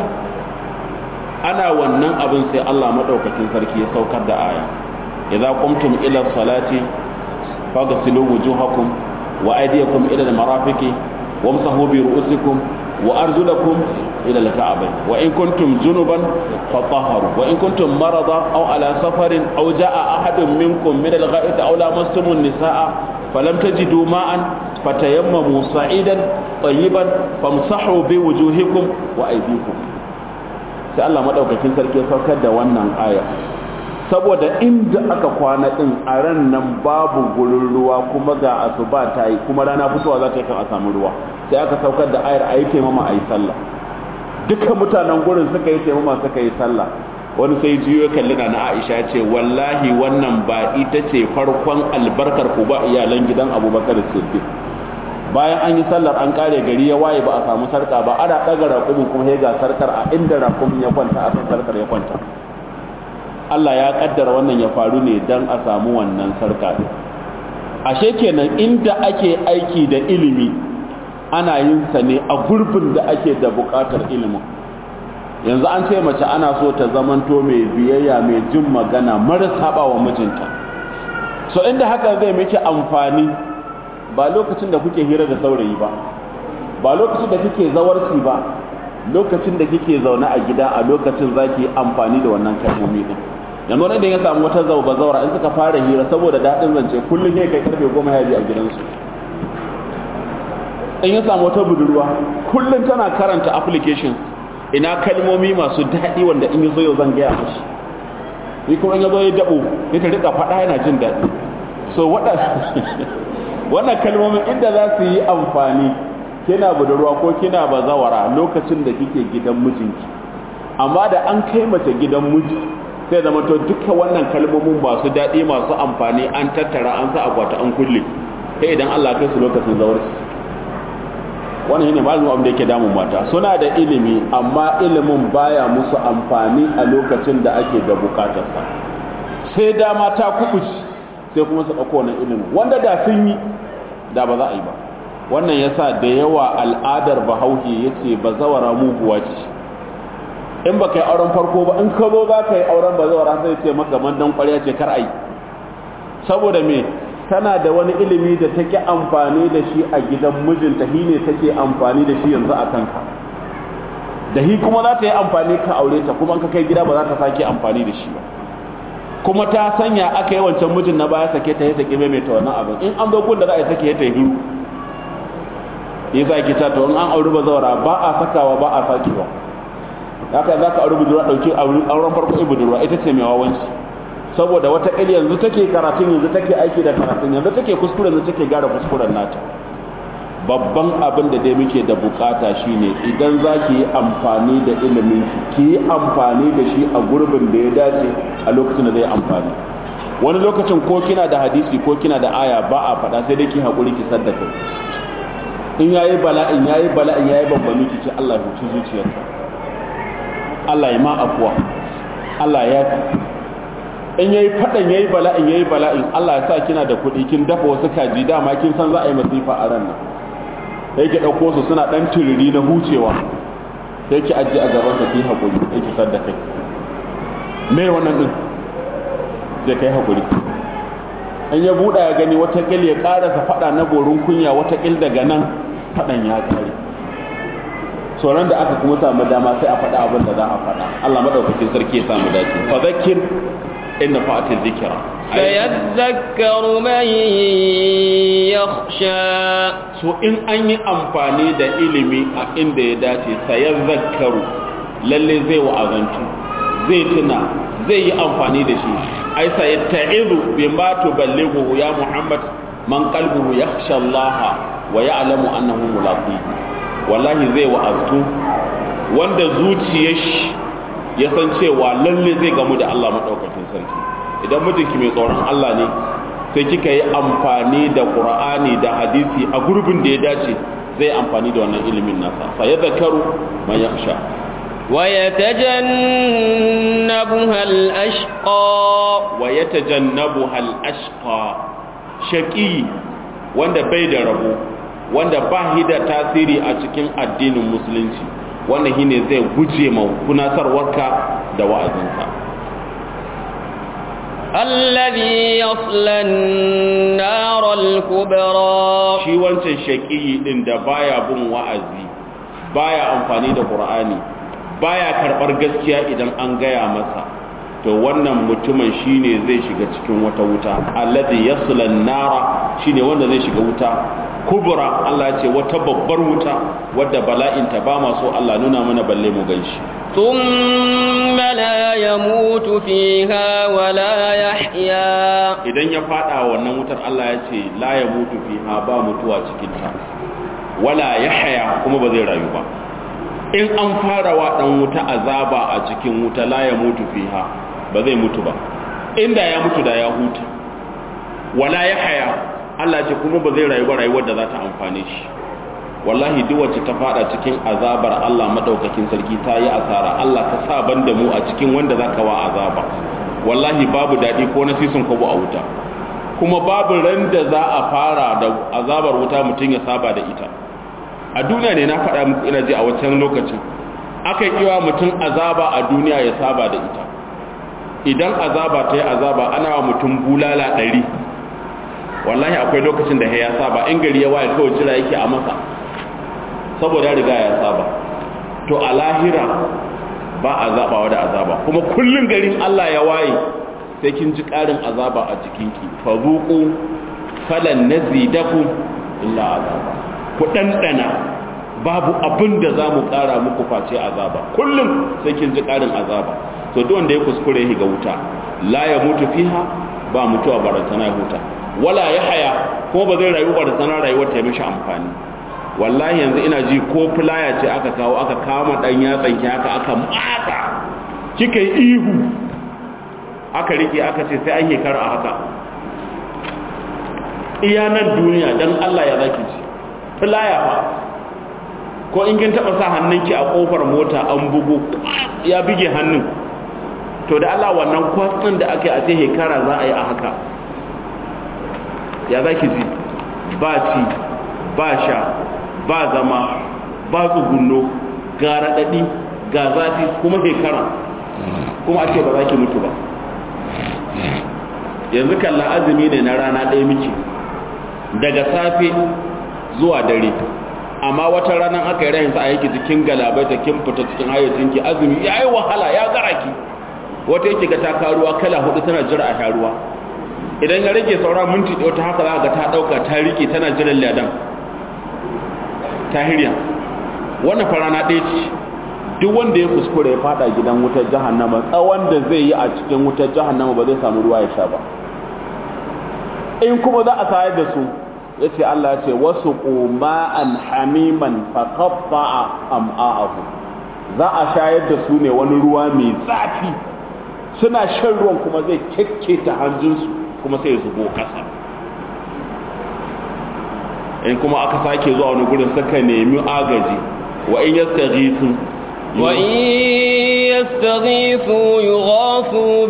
ana wannan abin sai Allah madaukakin sarki ya saukar da aya idza qumtum ila salati faghsilu wujuhakum wa aydiyakum ila al-marafiqi wamsahu bi ru'usikum wa arjulakum ila al-ka'bayn wa in kuntum junuban fatahharu wa in kuntum marada aw ala safarin aw jaa ahadun minkum min al-gha'it aw lamastum an-nisaa falam tajidu ma'an fatayammamu sa'idan tayyiban famsahu bi wujuhikum wa aydikum sai Allah madaukakin sarki ya saukar da wannan aya saboda inda aka kwana din a ran nan babu gurin ruwa kuma ga asuba ta yi kuma rana fitowa za ta yi kan a samu ruwa sai aka saukar da ayar ayi taimama ayi sallah dukkan mutanen gurin suka yi taimama suka yi sallah wani sai jiyo kalli na Aisha ce wallahi wannan ba ita ce farkon albarkar ku ba iyalan gidan Abubakar Siddiq bayan an yi sallar an kare gari ya waye ba a samu sarka ba ana daga raƙumin kuma sai ga sarkar a inda raƙumin ya kwanta a kan sarkar ya kwanta Allah ya kaddara wannan ya faru ne dan a samu wannan sarka din ashe kenan inda ake aiki da ilimi ana yin sa ne a gurbin da ake da buƙatar ilimin yanzu an ce mace ana so ta zamanto mai biyayya mai jin magana mara saba wa mijinta so inda haka zai miki amfani ba lokacin da kuke hira da saurayi ba ba lokacin da kike zawarci ba lokacin da kike zaune a gida a lokacin zaki amfani da wannan kalmomi din yanzu wani da ya samu wata zauba zaura in suka fara hira saboda daɗin zance kullum ya kai karfe goma ya ji a gidansu in ya samu wata budurwa kullum tana karanta applications ina kalmomi masu daɗi wanda in yazo yau zan gaya mashi ni kuma in yazo ya dabo sai ta rika faɗa yana jin daɗi so wannan kalmomin inda za su yi amfani kina budurwa ko kina bazawara lokacin da kike gidan mijinki amma da an kai mace gidan miji sai zama to duka wannan kalmomin masu daɗi masu amfani an tattara an sa akwata an kulle sai idan Allah kai su lokacin zawarci wannan shine malamin abin da yake damun mata suna da ilimi amma ilimin baya musu amfani a lokacin da ake da bukatarsa sai dama ta kubuci sai kuma su dauko wannan ilimin wanda da sun yi da ba za a yi ba wannan yasa da yawa al'adar bahaushe yace bazawara muguwa ce in baka yi auren farko ba in ka zo za ka yi auren bazawara sai ce maka mandan ƙwarya ce kar ai saboda me tana da wani ilimi da take amfani da shi a gidan mijinta shi ne take amfani da shi yanzu a kanka da hi kuma za ta yi amfani ka aure ta kuma ka kai gida ba za ta sake amfani da shi ba kuma ta sanya aka yi wancan mijin na baya sake ta yi sake mai ta wannan abin in an zo kun da za a yi sake ta yi hiru ya sa ki ta to in an aure ba zaura ba a sakawa ba a sakewa haka za ka aure budurwa ɗauki auren farko i budurwa ita ce mai wawanci saboda wata ƙil yanzu take karatun yanzu take aiki da karatun yanzu take kuskure yanzu take gara kuskuren nata babban abin da dai muke da bukata shine idan za ki yi amfani da ilimin ki yi amfani da shi a gurbin da ya dace a lokacin da zai amfani wani lokacin ko kina da hadisi ko kina da aya ba a faɗa sai dai ki haƙuri ki saddaka in yayi bala'in yayi bala'in yayi bambami ki ce Allah ya huci zuciyarka Allah ya ma afuwa Allah ya in yayi fadan yayi bala'in yayi bala'in Allah ya sa kina da kuɗi kin dafa wasu kaji dama kin san za a yi masifa a ran nan sai ki dauko su suna dan turiri na hucewa sai ki aje a gaban ka ki hakuri sai ki sadda kai me wannan din sai kai hakuri an ya buda ya gani wata kil ya karasa fada na gorun kunya wata kil daga nan fadan ya kare sauran da aka kuma samu dama sai a faɗa abin da za a faɗa Allah madaukakin sarki ya samu dace fa zakkir inna fa'atil dhikra sayadhakkaru man yakhsha so in an yi amfani da ilimi a inda ya dace sayadhakkaru lalle zai wa'azantu zai tuna zai yi amfani da shi ai sayatta'izu bima tuballighu ya Muhammad man qalbuhu yakhsha Allah wa ya'lamu annahu mulaqi wallahi zai wa'aztu wanda zuciyar shi ya san cewa lalle zai gamu da Allah madaukakin sarki idan mijinki mai tsoron Allah ne sai kika yi amfani da Qur'ani da hadisi a gurbin da ya dace zai amfani da wannan ilimin nasa fa yadhakkaru man yakhsha wa yatajannabuha al-ashqa wa yatajannabuha al-ashqa shaqi wanda bai da rabo wanda ba shi da tasiri a cikin addinin musulunci wannan shine zai guje ma kunasarwarka da wa'azinka alladhi yasla an-nar al-kubra shi wancan shaqi din da baya bin wa'azi baya amfani da qur'ani baya karbar gaskiya idan an gaya masa to wannan mutumin shine zai shiga cikin wata wuta alladhi yasla an-nar shine wanda zai shiga wuta kubra Allah ya ce wata babbar wuta wadda bala'inta ba ma so Allah nuna mana balle mu ganshi thumma la yamutu fiha wa la yahya idan ya fada wannan wutar Allah ya ce la yamutu fiha ba mutuwa cikin ta wala yahya kuma ba zai rayu ba in an fara wa dan wuta azaba a cikin wuta la yamutu fiha ba zai mutu ba inda ya mutu da ya huta wala yahya Allah ce kuma ba zai rayu ba rayuwar da za ta amfane shi wallahi duk wacce ta fada cikin azabar Allah madaukakin sarki ta yi asara Allah ka sa ban da mu a cikin wanda zaka wa azaba wallahi babu dadi ko nasisin ko a wuta kuma babu ran da za a fara da azabar wuta mutun ya saba da ita a duniya ne na faɗa muku ina ji a wancan lokacin aka kiwa mutun azaba a duniya ya saba da ita idan azaba ta yi azaba ana wa mutum bulala ɗari wallahi akwai lokacin da ya saba in gari ya waye kawai jira yake a masa saboda ya riga ya saba to a lahira ba a zabawa da azaba kuma kullun garin Allah ya waye sai kin ji karin azaba a jikinki fazuqu falan nazidakum illa azaba ku dandana babu abin da zamu kara muku face azaba kullum sai kin ji karin azaba to duk wanda ya kuskure shi ga wuta la ya mutu fiha ba mutuwa barantana ya huta wala yahya kuma ba zai rayu ba da sanar rayuwar ta mishi amfani wallahi yanzu ina ji ko fulaya ce aka kawo aka kama dan yatsan ki haka aka matsa kika yi ihu aka rike aka ce sai an yi kar a haka iya nan duniya dan Allah ya zaki ci fulaya fa ko in kin taba sa hannunki a kofar mota an bugu ya bige hannun to da Allah wannan kwatsin da ake a ce hekara za a yi a haka ya zaki ji ba ci ba sha ba zama ba tsugunno ga raɗaɗi ga zafi kuma hekara kuma a ce ba za ki mutu ba yanzu kalla azumi ne na rana ɗaya miki daga safe zuwa dare amma wata ranar aka yi rahin sa a yake cikin galabai ta kin fita cikin hayyacinki azumi ya yi wahala ya gara ki wata yake ga ta karuwa kala hudu tana jira a sharuwa idan ya rage saura minti ɗaya ta haka za ga ta ɗauka ta rike tana jiran ladan tahiriya wannan farana ɗaya ce duk wanda ya kuskure ya fada gidan wutar jahannama tsawon da zai yi a cikin wutar jahannama ba zai samu ruwa ya sha ba in kuma za a sayar da su ya ce Allah ya ce wasu ƙoma'an hamiman faƙaɓa am'a'ahu za a shayar da su ne wani ruwa mai zafi suna shan ruwan kuma zai kekketa hanjinsu kuma sai su go ƙasa in kuma aka sake zuwa wani gurin suka nemi agaji wa in yastaghithu wa in yastaghithu yughathu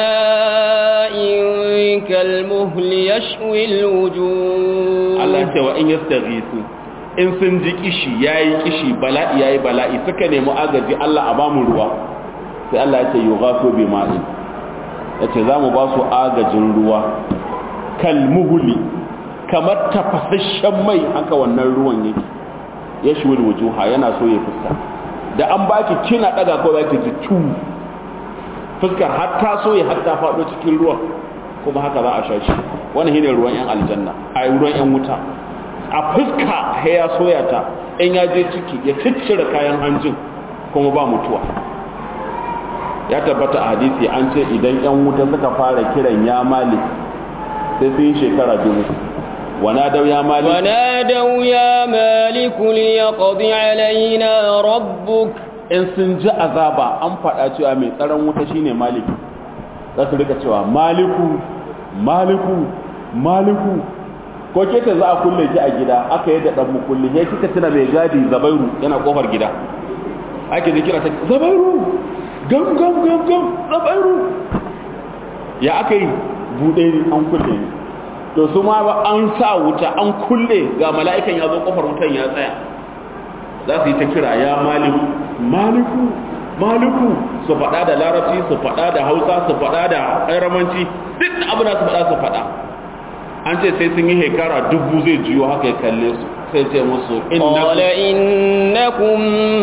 bima'in kalmuhli yashwi alwujuh Allah ce wa in yastaghithu in sun ji kishi yayi kishi bala'i yayi bala'i suka nemi agaji Allah a bamu ruwa sai Allah ya ce yughathu bima'in yace zamu ba su agajin ruwa kalmuhli kamar tafasasshen mai haka wannan ruwan yake ya shi wani wujuha yana so ya fuska da an baki kina daga ko baki ji cu fuskar har ta so ya har ta faɗo cikin ruwan kuma haka za a sha shi wannan shine ruwan yan aljanna a ruwan yan wuta a fuska sai ya soya ta in ya je ciki ya ciccire kayan hanjin kuma ba mutuwa ya tabbata a hadisi an ce idan yan wuta suka fara kiran ya malik sai sun yi shekara dubu ونادوا يا مالك ونادوا يا مالك ليقضي علينا ربك in sun ji azaba an faɗa cewa mai tsaron wuta shine maliki za su rika cewa maliku maliku maliku ko ke ta za a kulle ki a gida aka yi da dan mukulli sai kika tuna mai gadi Zabairu yana kofar gida ake ji kira ta Zabairu gam gam gam gam Zabairu ya aka yi bude ni an kulle ni to su ma ba an sa wuta an kulle ga mala'ikan ya zo kofar wutan ya tsaya za su yi ta kira ya maliku maliku maliku su faɗa da larabci su faɗa da hausa su faɗa da ƙaramanci duk abin da su faɗa su faɗa an ce sai sun yi hekara dubu zai jiyo haka ya kalle su sai ce musu qala innakum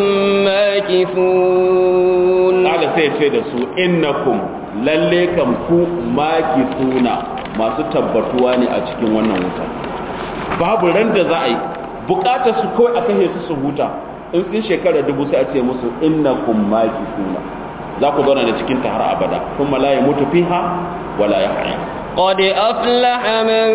makithun kaga sai ce da su innakum lalle kam ku makithuna masu tabbatuwa ne a cikin wannan wuta babu ran da za a yi bukatar su kawai a kashe su su huta in sun shekara dubu sai a ce musu innakum makithuna za ku zauna da cikin ta har abada kuma la yamutu fiha wala yahya qad aflaha man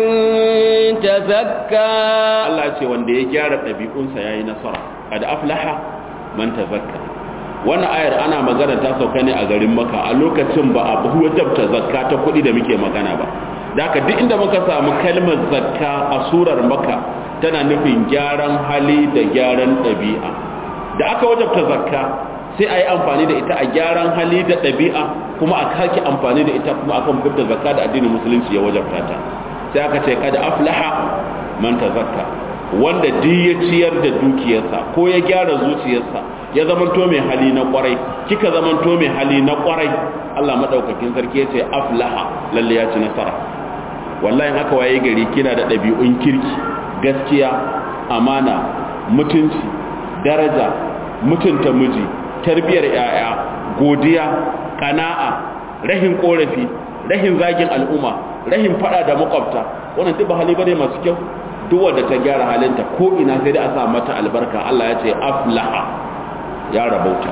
tazakka Allah ce wanda ya gyara dabi'unsa yayi nasara qad aflaha man tazakka wannan ayar ana magana ta sauka ne a garin Makka a lokacin ba a wajabta zakka ta kuɗi da muke magana ba da haka duk inda muka samu kalmar zakka a surar Makka tana nufin gyaran hali da gyaran ɗabi'a da aka wajabta zakka sai a yi amfani da ita a gyaran hali da ɗabi'a kuma a kake amfani da ita kuma akan fitar zakka da addinin musulunci ya wajabta ta sai aka ce kada aflaha man tazakka wanda duk ya ciyar da dukiyarsa ko ya gyara zuciyarsa ya zamanto mai hali na kwarai kika zamanto mai hali na kwarai Allah madaukakin sarki ya ce aflaha lalle ya ci nasara wallahi haka waye gari kina da ɗabi'un kirki gaskiya amana mutunci daraja mutunta miji tarbiyar yaya godiya kana'a rahin korafi rahin zagin al'umma rahin fada da makwabta wannan duk ba hali bane masu kyau duk wanda ta gyara halinta ko ina sai da a sa mata albarka Allah ya ce aflaha ya rabauta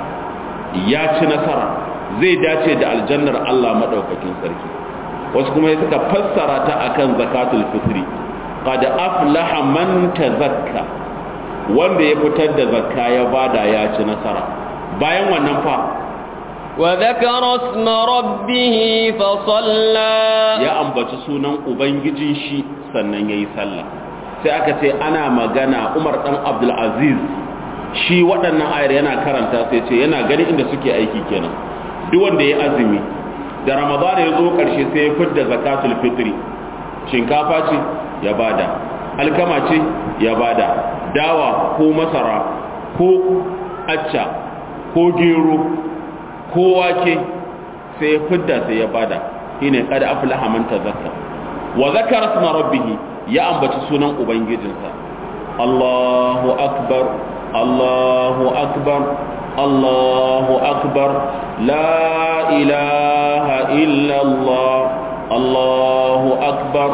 ya ci nasara zai dace da aljannar Allah madaukakin sarki wasu kuma suka fassara ta akan zakatul fitri qad aflaha man tazakka wanda ya fitar da zakka ya bada ya ci nasara bayan wannan fa wa dhakara isma rabbih fa salla ya ambaci sunan ubangijin shi sannan yayi sallah sai aka ce ana magana Umar dan Abdul Aziz shi waɗannan ayar yana karanta sai ce yana gani inda suke aiki kenan duk wanda ya azumi da Ramadan ya zo karshe sai ya fitar zakatul fitri shinkafa ce ya bada alkama ce ya bada dawa ko masara ko acca ko gero ko wake sai ya fidda sai ya bada shine kada aflaha man tazakka wa zakara isma rabbih ya ambaci sunan ubangijinsa Allahu akbar Allahu akbar Allahu akbar la ilaha illa Allah Allahu akbar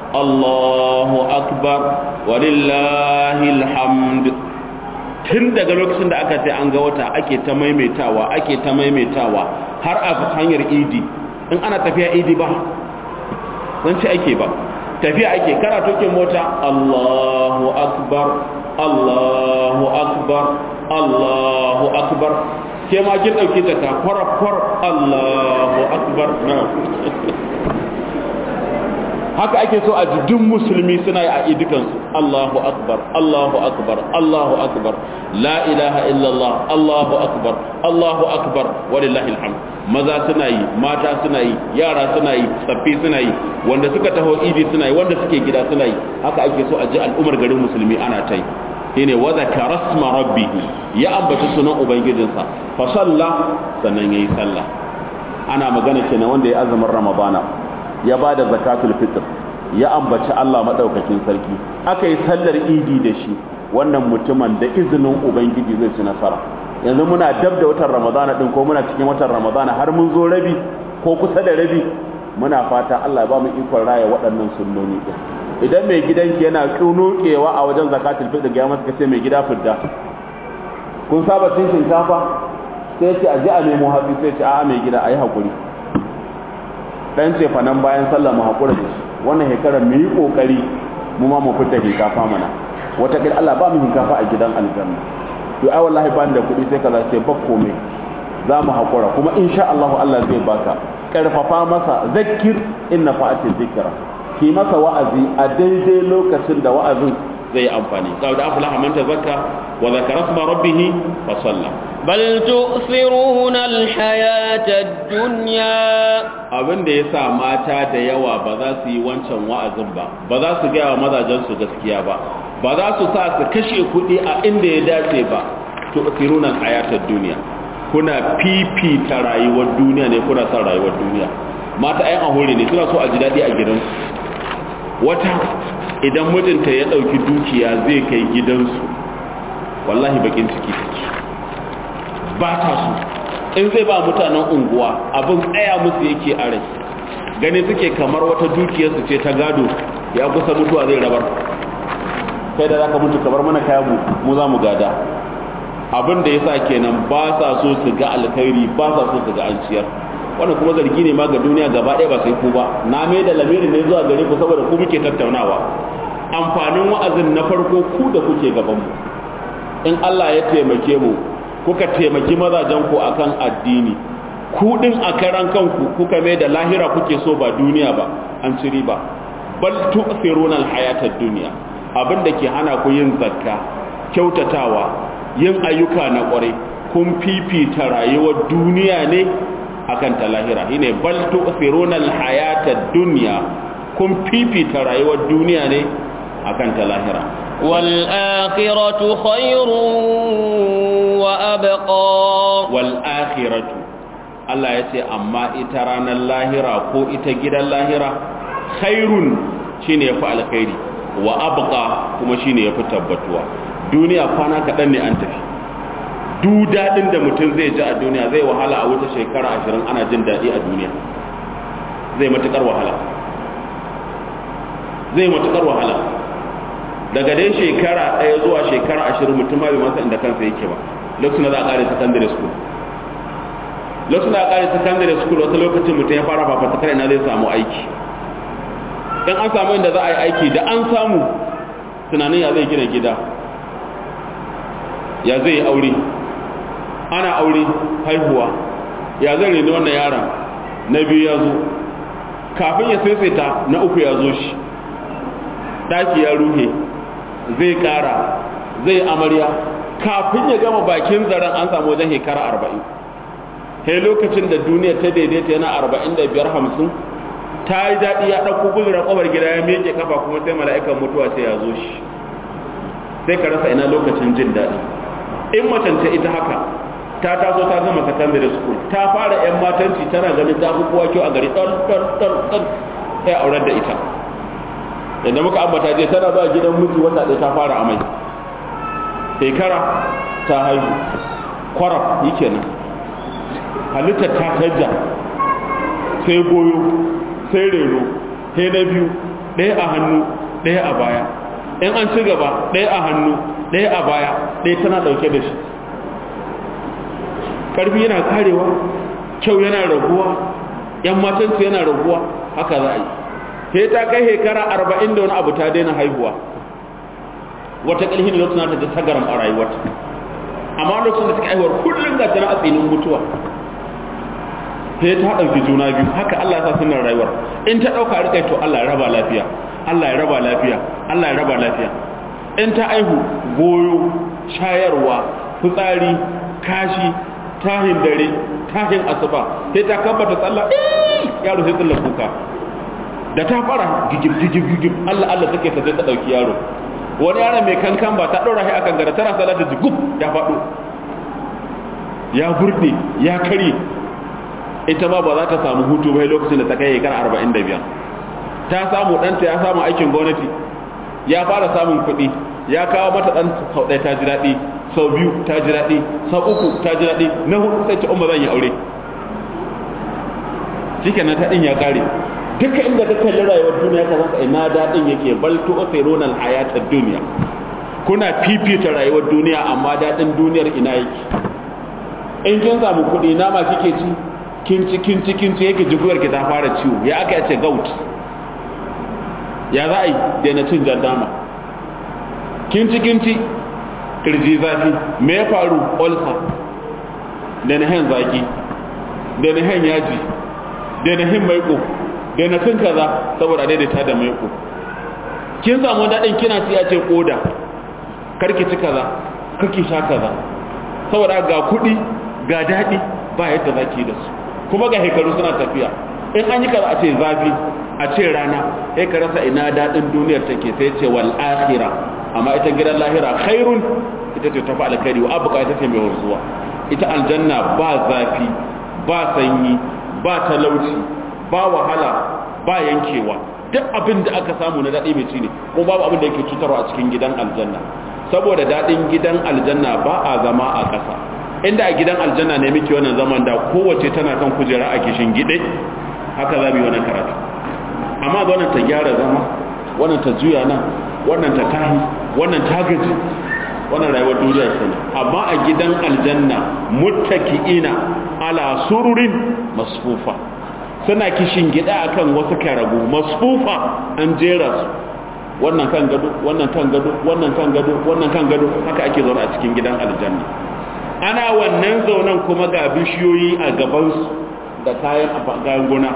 Allahu akbar walillahil hamd tun daga lokacin da aka ce an ga wata ake ta maimaitawa ake ta maimaitawa har a hanyar idi in ana tafiya idi ba zan ce ake ba tafiya ake kana tokin mota Allahu akbar Allahu akbar Allahu akbar ke ma kin dauke ta ka kwar Allahu akbar haka ake so a duk musulmi suna yi a idukansu Allahu akbar Allahu akbar Allahu akbar la ilaha illallah Allahu akbar Allahu akbar walillahi alhamd maza suna yi mata suna yi yara suna yi tsaffi suna yi wanda suka taho idi suna yi wanda suke gida suna yi haka ake so a ji al'ummar garin musulmi ana ta yi shine wa zakara rasma rabbih ya ambaci sunan ubangijinsa fa salla sannan yayi sallah ana magana kenan wanda ya azumin ramadana ya ba da zakatul fitr ya ambaci Allah madaukakin sarki aka yi sallar idi da shi wannan mutumin da izinin ubangiji zai ci nasara yanzu muna dab da watan ramadana din ko muna cikin watan ramadana har mun zo rabi ko kusa da rabi muna fata Allah ya ba mu ikon raya waɗannan sunnoni din idan mai gidanki yana kunokewa a wajen zakatul fitr ga masa kace mai gida fidda kun saba cin shinkafa sai ce aje a nemo hatsi sai ce a'a mai gida ayi hakuri dan ce fa nan bayan sallah mu hakura da shi wannan hekarar mu yi kokari mu ma mu fita hinkafa mana wata kir Allah ba mu hinkafa a gidan aljanna to ai wallahi ba da kuɗi sai kaza ce ba komai za mu hakura kuma insha Allah Allah zai baka karfafa masa zakkir inna fa'ati dhikra ki masa wa'azi a daidai lokacin da wa'azin zai amfani qad aflaha man tazakka wa dhakara isma rabbih fa salla bal tu'thiruna al-hayata ad-dunya abin da yasa mata da yawa ba za su yi wancan wa'azin ba ba za su ga mazajen su gaskiya ba ba za su sa su kashe kuɗi a inda ya dace ba tu'thiruna al-hayata ad-dunya kuna fifita rayuwar duniya ne kuna son rayuwar duniya mata ayan ahore ne suna so a ji dadi a gidansu wata idan mijinta ya dauki dukiya zai kai gidansu wallahi bakin ciki take ba ta so in zai ba mutanen unguwa abin tsaya musu yake a rai gani suke kamar wata dukiyarsu ce ta gado ya kusa mutuwa zai rabar kai da zaka mutu kamar mana kaya mu mu za mu gada abin da yasa kenan ba sa so su ga alkhairi ba sa so su ga an ciyar wannan kuma zargi ne ma ga duniya gaba ɗaya ba sai ku ba na mai da lamirin ne zuwa gare ku saboda ku muke tattaunawa amfanin wa'azin na farko ku da kuke gaban mu in Allah ya taimake mu kuka taimaki mazajen ku akan addini ku din a karan kanku kuka mai da lahira kuke so ba duniya ba an ci riba bal tu'thiruna al-hayata ad-dunya abinda ke hana ku yin zakka kyautatawa yin ayyuka na kware kun fifita rayuwar duniya ne akan ta lahira shine bal tu'thiruna al-hayata ad-dunya kun fifita rayuwar duniya ne akan ta lahira wal akhiratu khairun wa abqa wal akhiratu Allah yace amma ita ranar lahira ko ita gidan lahira khairun shine yafi alkhairi wa abqa kuma shine yafi tabbatuwa duniya kwana kadan ne an tafi duk daɗin da mutum zai ji a duniya zai wahala a wuta shekara ashirin ana jin daɗi a duniya zai matuƙar wahala zai matuƙar wahala daga dai shekara ɗaya zuwa shekara ashirin mutum ma bai masa inda kansa yake ba lokacin da za a ƙare secondary school lokacin da a ƙare secondary school wata lokacin mutum ya fara fafatakar ina zai samu aiki in an samu inda za a yi aiki da an samu tunanin ya zai gina gida ya zai aure ana aure haihuwa ya zai reni wannan yaron na biyu ya zo kafin ya saisaita na uku ya zo shi daki ya ruhe zai kara zai amarya kafin ya gama bakin zaren an samu wajen shekara arba'in sai lokacin da duniya ta daidaita yana arba'in da biyar hamsin ta yi daɗi ya ɗauko guzurar ƙwabar gida ya miƙe kafa kuma sai mala'ikan mutuwa sai ya zo shi sai ka rasa ina lokacin jin daɗi in macance ita haka ta taso ta gama secondary school ta fara yan matanci tana ganin ta fi kowa kyau a gari ɗan ɗan ɗan ɗan sai aurar da ita yadda muka ambata je tana zuwa gidan miji wata ɗaya ta fara amai shekara ta haihu kwaraf yi kenan halittar ta canja sai goyo sai rero sai na biyu ɗaya a hannu ɗaya a baya in an ci gaba ɗaya a hannu ɗaya a baya ɗaya tana ɗauke da shi ƙarfi yana karewa kyau yana raguwa ‘yan matansu yana raguwa haka za a yi sai ta kai shekara arba'in da wani abu ta daina haihuwa wata ƙalhi ne lokacin ta ji sagaram a rayuwarta amma lokacin da suka haihuwar kullum ga tana a tsinin mutuwa sai ta ɗauki juna biyu haka Allah ya sa sunan rayuwar in ta ɗauka rikai to Allah ya raba lafiya Allah ya raba lafiya Allah ya raba lafiya in ta aihu goyo shayarwa fitsari kashi tahin dare tahin asuba sai ta kabbata sallah yaro sai sallar kuka da ta fara gigib gigib gigib Allah Allah take ta ta dauki yaro wani yaro mai kankan ba ta daura shi akan gara tana salata jigub ya fado ya burde ya kare ita ba ba za ta samu hutu ba lokacin da ta kai shekara arba'in da biyar ta samu ɗanta ya samu aikin gwamnati ya fara samun kuɗi ya kawo mata ɗan sau ɗaya ta ji daɗi sau biyu ta ji daɗi sau uku ta ji daɗi na hudu sai ce umma zan yi aure shike na ta ɗin ya ƙare duka inda ka kalli rayuwar duniya ka zaka ina daɗin yake bal tu'thiruna al-hayata ad-dunya kuna fifita rayuwar duniya amma daɗin duniyar ina yake in kin samu kuɗi nama kike ci kin ci kin ci kin ci yake jiguyar ki ta fara ciwo ya aka yace gout ya za a yi daina cin jardama kinci kinci kirji zafi me ya faru olsa da na hen zaki da na hen yaji da na hen maiko da na cin kaza saboda daidaita da maiko kin samu daɗin kina ci a ce koda karki ci kaza kake sha kaza saboda ga kuɗi ga daɗi ba yadda zaki da su kuma ga hekaru suna tafiya in an yi kaza a ce zafi a ce rana sai ka rasa ina daɗin duniyar take sai ce wal akhirah amma ita gidan lahira khairun ita ce tafi alkhairi wa abuka ita ce mai warzuwa ita aljanna ba zafi ba sanyi ba talauci ba wahala ba yankewa duk abin da aka samu na daɗi mai ci ne ko babu abin da yake cutarwa a cikin gidan aljanna saboda daɗin gidan aljanna ba a zama a ƙasa inda a gidan aljanna ne muke wannan zaman da kowace tana kan kujera a kishin gide haka za mu yi wannan karatu amma wannan ta gyara zama wannan ta juya nan wannan ta tahi wannan ta gaji wannan rayuwar duniya ce amma a gidan aljanna muttaki'ina ala sururin masfufa suna kishin gida akan wasu karagu masfufa an jera su wannan kan gado wannan kan gado wannan kan gado wannan kan gado haka ake zaune a cikin gidan aljanna ana wannan zaunan kuma ga bishiyoyi a gaban su da kayan gona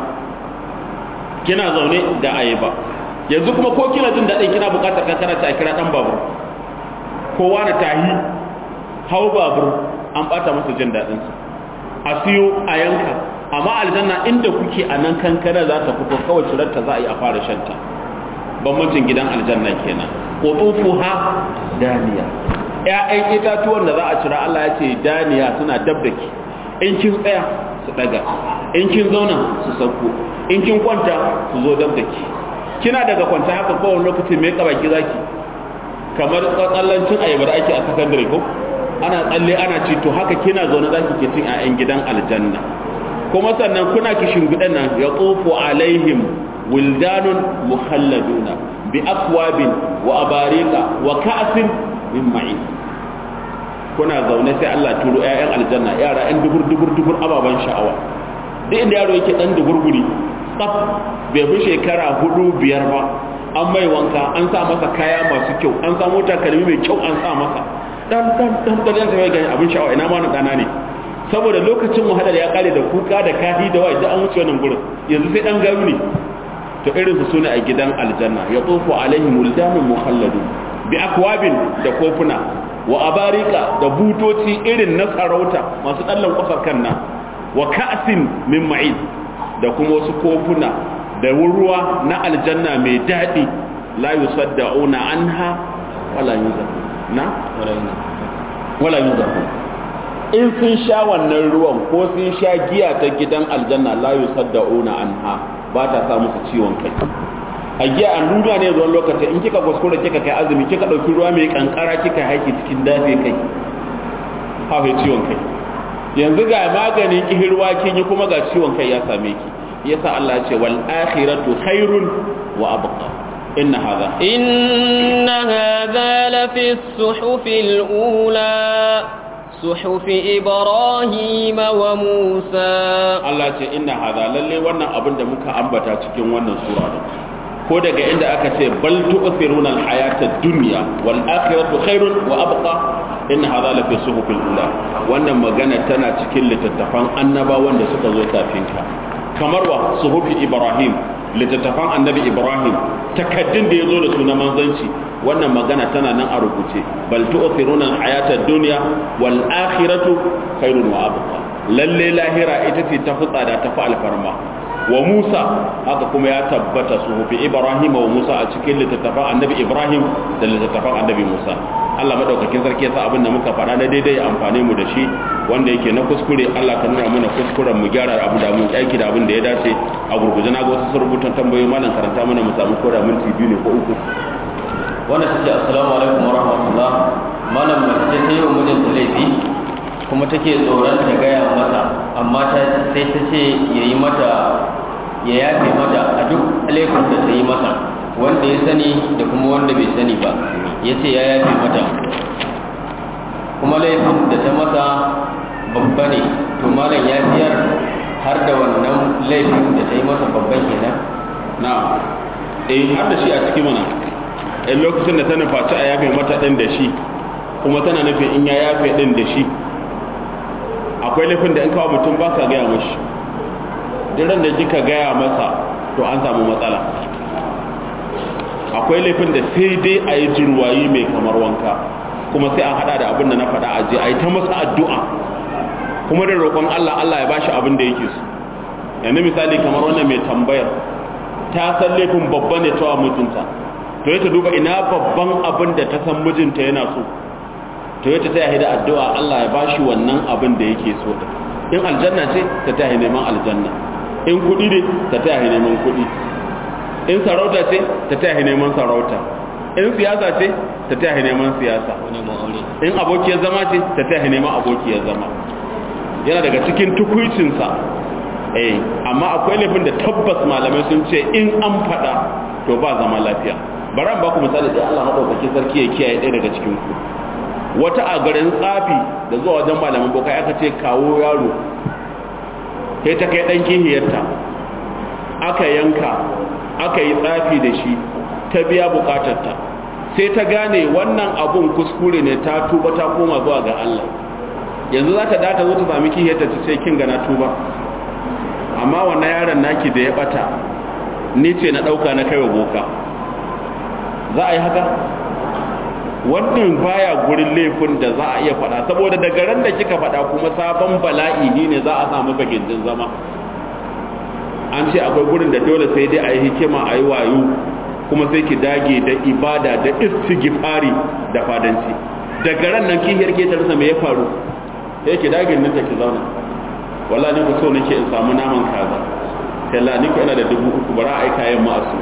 kina zaune da ayaba yanzu kuma ko kina jin daɗin kina buƙatar kankana ta kira ɗan babur kowa na tahi hau babur an ɓata masa jin daɗinsa a siyo a yanka amma aljanna inda kuke a nan kankana za ta fito kawai cirarta za a yi a fara shanta bambancin gidan aljanna kenan qutufuha daniya ƴaƴan itatuwan da za a cira Allah ya ce daniya suna dab da ki in kin tsaya su daga in kin zauna su sauko in kin kwanta su zo dab da ki kina daga kwanta haka kowane lokaci mai kabaki zaki kamar tsallancin ayaba da ake a sakandare ko ana tsalle ana ci to haka kina zaune zaki ke cin ƴaƴan gidan aljanna kuma sannan kuna kishin gudan nan ya tsofu alaihim wildanun mukhalladuna bi akwabin wa abarika wa ka'sin min ma'in kuna zaune sai Allah turo ƴaƴan aljanna yara ƴan dubur dubur dubur ababan sha'awa duk inda yaro yake dan dugurguri tsaf bai fi shekara hudu biyar ba an mai wanka an sa masa kaya masu kyau an sa mota kalmi mai kyau an sa masa dan dan dan dan sai ga abin sha'awa ina ma na dana ne saboda lokacin muhaddar ya kare da kuka da kahi da wai da an wuce wannan gurin yanzu sai dan garu ne to irin su sune a gidan aljanna ya tsofu alaihim muldanun mukhalladun bi akwabin da kofuna wa abarika da butoci irin na sarauta masu dallan kofar kanna wa ka'sin min ma'in da kuma wasu kofuna da ruwa na aljanna mai dadi la yusaddauna anha wala yuzakun na wala yuzakun in sun sha wannan ruwan ko sun sha giya ta gidan aljanna la yusaddauna anha ba ta sa musu ciwon kai a giya an nuna ne zuwan lokaci in kika kuskure kika kai azumi kika dauki ruwa mai kankara kika haiki cikin dafe kai hafe ciwon kai yanzu ga maganin kihirwa kin yi kuma ga ciwon kai ya same ki yasa Allah ya ce wal akhiratu khairun wa abqa inna hadha inna hadha la fi as-suhufil ula suhufi ibrahim wa musa Allah ce inna hadha lalle wannan abin da muka ambata cikin wannan sura ko daga inda aka ce bal tu'thiruna al-hayata ad-dunya wal akhiratu khairun wa abqa inna hadha la fi suhufil ula wannan magana tana cikin littattafan annabawan da suka zo kafin ka kamar wa suhufi ibrahim littattafan annabi ibrahim takaddun da yazo da sunan manzanci wannan magana tana nan a rubuce bal tu'thiruna al-hayata ad-dunya wal akhiratu khairun wa abqa lalle lahira ita ce ta futsa da ta fa alfarma wa Musa haka kuma ya tabbata suhufi Ibrahim wa Musa a cikin littattafan annabi Ibrahim da littattafan annabi Musa Allah madaukakin sarki ya sa abin da muka faɗa na daidai ya amfane mu da shi wanda yake na kuskure Allah ka nuna mana kuskuren mu gyara abu da mu aiki da abin da ya dace a gurguje na ga wasu rubutan tambayoyi malam karanta mana mu samu koda minti biyu ne ko uku wannan take assalamu alaikum wa rahmatullah malam mace ta yi wa mijinta laifi kuma take tsoron ta gaya mata amma ta sai ta ce ya yi mata ya yafe mata a duk laifin da ta yi mata wanda ya sani da kuma wanda bai sani ba ya ce ya yafe mata kuma laifin da ta masa babba ne to malam yafiyar har da wannan laifin da ta yi masa babban kenan na eh har da shi a cikin mana in lokacin da ta nufaci a yafe mata din da shi kuma tana nufin in ya yafe din da shi akwai laifin da in kawo mutum ba ka gaya mashi diran da kika gaya masa to an samu matsala. Akwai laifin da sai dai a yi jirwayi mai kamar wanka, kuma sai an hada da abin da na faɗa a je a yi ta masa addu'a kuma da roƙon Allah Allah ya bashi abin da yake so. Yanzu misali kamar wannan mai tambayar ta san laifin babba ne ta mijinta, to ya ta duba ina babban abin da ta san mijinta yana so, to ya ta taya da addu'a Allah ya bashi wannan abin da yake so. In aljanna ce ta taya neman aljanna, in kuɗi ne ta taya neman kuɗi, in sarauta ce ta taya neman sarauta, in siyasa ce ta taya neman siyasa, in abokiyar zama ce ta taya neman abokiyar zama. Yana daga cikin tukuicinsa. Eh, amma akwai laifin da tabbas malamai sun ce in an faɗa to ba zama lafiya. Bari an ba ku misali da Allah madaukakin sarki ya kiyaye ɗaya daga cikin ku. Wata a garin tsafi da zuwa wajen malaman bokai aka ce kawo yaro, sai ta kai ɗan kihiyarta, aka yanka, aka yi tsafi da shi, ta biya bukatarta, sai ta gane wannan abun kuskure ne, ta tuba ta koma zuwa ga Allah. Yanzu za ta data zo ta sami kihiyarta ta ce kin gana tuba, amma wannan yaron naki da ya bata ni ce na dauka na kaiwa boka. Za a yi haka? Wannan baya gurin laifin da za a iya fada, saboda daga ran da kika fada kuma sabon bala'i ne za a samu bagindin zama. An ce akwai gurin da dole sai dai a yi hikima a yi wayo, kuma sai ki dage da ibada da istighfari da fadanci. Daga ran nan kihiyar ke tarsa me ya faru, sai ki dage nan ta ki zauna, wallahi ni ku so nake in samu naman kaza, sai la ni ku ina da dubu uku bara ai kayan mu asu,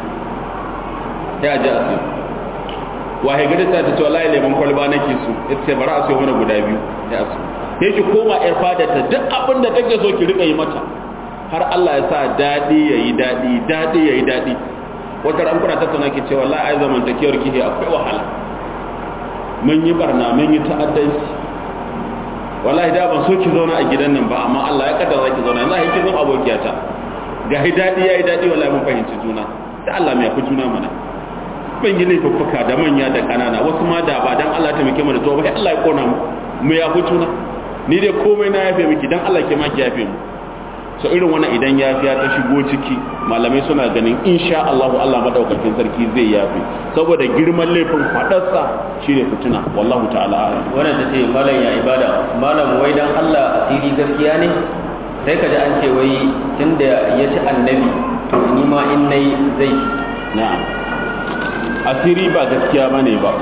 sai a ji asu. Wahe gari ta ce wallahi lemon kwalba nake so, ita ce bara a so mana guda biyu sai asu. Sai ki koma yar fada ta duk abin da take so ki rika yi mata, har Allah ya sa dadi yayi dadi, dadi yayi dadi. Wata ran kuna tattauna ki ce wallahi ai zamantakewar ki akwai wahala, mun yi barna mun yi ta'addanci, wallahi da ban so ki zauna a gidan nan ba, amma Allah ya kaddara ki zauna, yanzu ki zama abokiyata, ga dadi yayi dadi, wallahi mun fahimci juna, da Allah mai yafi juna mana. Ban yi laifuffuka da manya da kanana, wasu ma da ba dan Allah ta mike mu da zuwa ba, Allah ya kona mu, mu yafi juna. Ni dai komai na yafe miki dan Allah ke ma ki yafe mu. So irin wannan idan yafiya ta shigo ciki, malamai suna ganin insha Allah Allah madaukakin sarki zai yafe, saboda girman laifin fadarsa shine fitina, wallahu ta'ala a'lam. Wannan tace malam ya ibada, malam wai dan Allah asiri gaskiya ne? Sai kaji an ce wai tunda ya ci annabi to ni ma in nayi zai. Na'am, asiri ba gaskiya bane ba,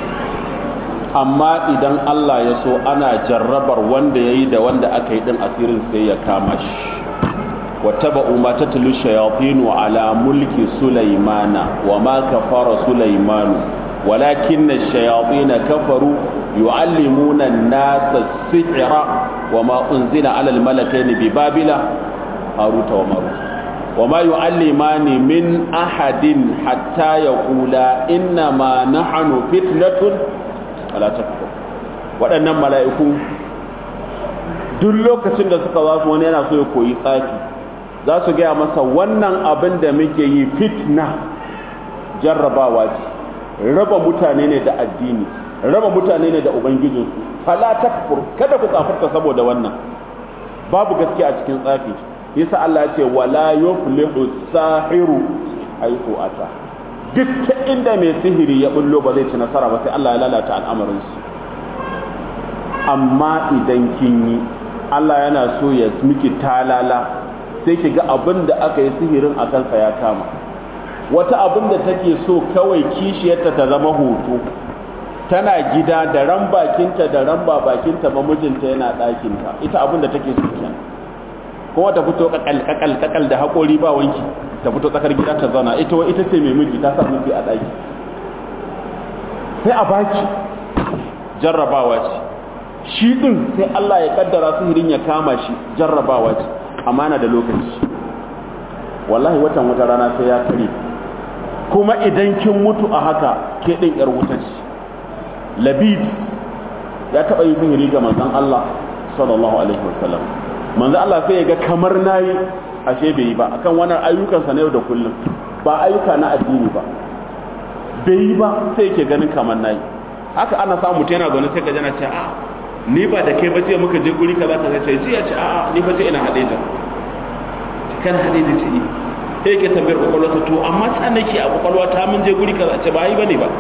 amma idan Allah ya so ana jarrabar wanda yayi da wanda aka yi din asirin sai ya kama shi. واتبعوا ما تتلو الشياطين على ملك سليمان وما كفر سليمان ولكن الشياطين كفروا يعلمون الناس السحر وما أنزل على الملكين ببابل هاروت وماروت وما يعلمان من أحد حتى يقولا إنما نحن فتنة فلا تكفر. waɗannan mala'iku duk lokacin da suka zasu wani yana so ya koyi tsafi, za su gaya masa wannan abin da muke yi fitna, jarrabawa ce, raba mutane ne da addini, raba mutane ne da ubangijinsu, fala takfur, kada ku kafirta saboda wannan, babu gaskiya a cikin tsafi. Yasa Allah ya ce wala yuflihu sahiru haythu ata, duk ta inda mai sihiri ya bullo ba zai ci nasara ba, sai Allah ya lalata al'amarin su. Amma idan kin yi, Allah yana so ya miki talala, sai ki ga abin da aka yi sihirin a kansa ya kama. Wata abin da take so kawai kishiyarta ta zama hoto, tana gida da ran bakinta da ran bakinta ba mijinta yana ɗakinta, ita abin da take so kenan. Kuma ta fito kakal kakal kakal da haƙori ba wanki, ta fito tsakar gida ta zauna, ita wai ita ce mai miji, ta sa miji a ɗaki. Sai a baki jarrabawa ce, shi ɗin sai Allah ya kaddara sihirin ya kama shi, jarrabawa ce. Amana da lokaci, wallahi watan wata rana sai ya kare, kuma idan kin mutu a haka ke ɗin ƴar wuta ce. Labid ya taɓa yi sihiri ga manzon Allah sallallahu alaihi wasallam, manzon Allah sai ya ga kamar nayi, ashe bai yi ba, akan wannan ayyukansa na yau da kullum, ba ayyuka na addini ba, bai yi ba, sai yake ganin kamar nayi. Haka ana samu mutum yana zaune sai ka jana ce a ni ba da kai ba jiya muka je guri kaza kaza sai jiya ce a'a ni ba je ina hade ta kan hade da ce sai yake tambayar kwakwalwarsa to amma ta nake a kwakwalwa ta mun je guri kaza ce ba yi bane ba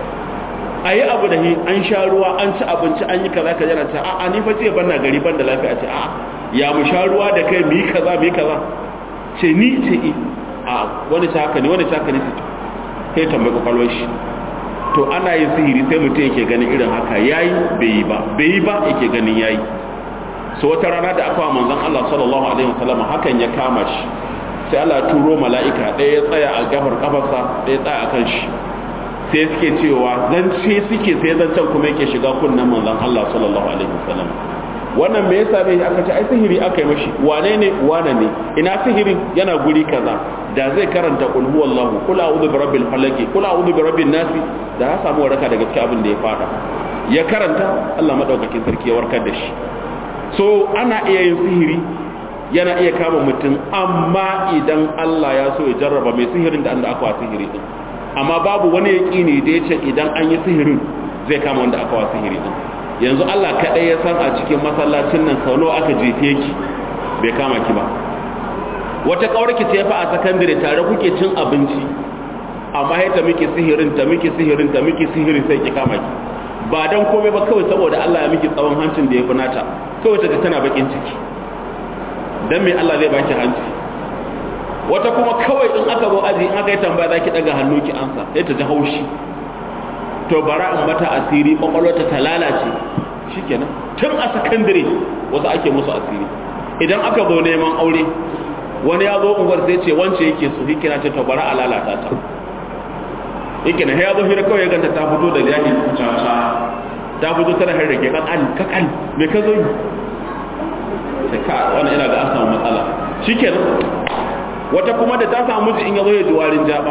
a yi abu da an sha ruwa an ci abinci an yi kaza kaza ce a'a ni fa ce ban na gari ban da lafiya ce a'a ya mu sha ruwa da kai mu yi kaza mu yi kaza ce ni ce i a wani ta haka ne wani ta haka ne sai tambayi kwakwalwar shi to ana yin sihiri sai mutum yake ganin irin haka yayi bai yi ba bai yi ba yake ganin yayi so wata rana da aka wa manzon Allah sallallahu alaihi wasallam hakan ya kama shi sai Allah turo mala'ika ɗaya ya tsaya a gafar kafarsa ɗaya ya tsaya akan shi sai suke cewa zance suke sai zancen kuma yake shiga kunnen manzon Allah sallallahu alaihi wasallam wannan me yasa bai aka ce ai sihiri aka yi mashi wane ne wane ne ina sihirin yana guri kaza da zai karanta qul huwallahu qul a'udhu birabbil falaq qul a'udhu birabbin nas da ya samu waraka daga cikin abin da ya fada ya karanta Allah madaukakin sarki ya warkar da shi so ana iya yin sihiri yana iya kama mutum amma idan Allah ya so ya jarraba mai sihirin da anda aka wa sihiri din amma babu wani yaqini da yace idan an yi sihirin zai kama wanda aka wa sihiri din yanzu Allah kaɗai ya san a cikin masallacin nan sau nawa aka jefe ki bai kama ki ba wata kawarki ce fa a sakandare tare kuke cin abinci amma ya ta miki sihirin ta miki sihirin ta miki sihirin sai ki kama ki ba dan komai ba kawai saboda Allah ya miki tsawon hancin da ya fi nata kawai ta tana bakin ciki dan me Allah zai baki hanci wata kuma kawai in aka zo aji in aka yi tambaya zaki daga hannu ki ansa sai ta ji haushi to bara in mata asiri kwakwalwata ta lalace shikenan tun a sakandare wasu ake musu asiri idan aka zo neman aure wani ya zo unguwar sai ce wance yake so hikina ce to bara a lalata ta hikina ya zo hira kawai ya ganta ta fito da jahi caca ta fito tana har rage kakan kakan me ka zo yi sai ka wani ina ga an samu matsala shikenan wata kuma da ta samu miji in ya zo ya ji warin jaba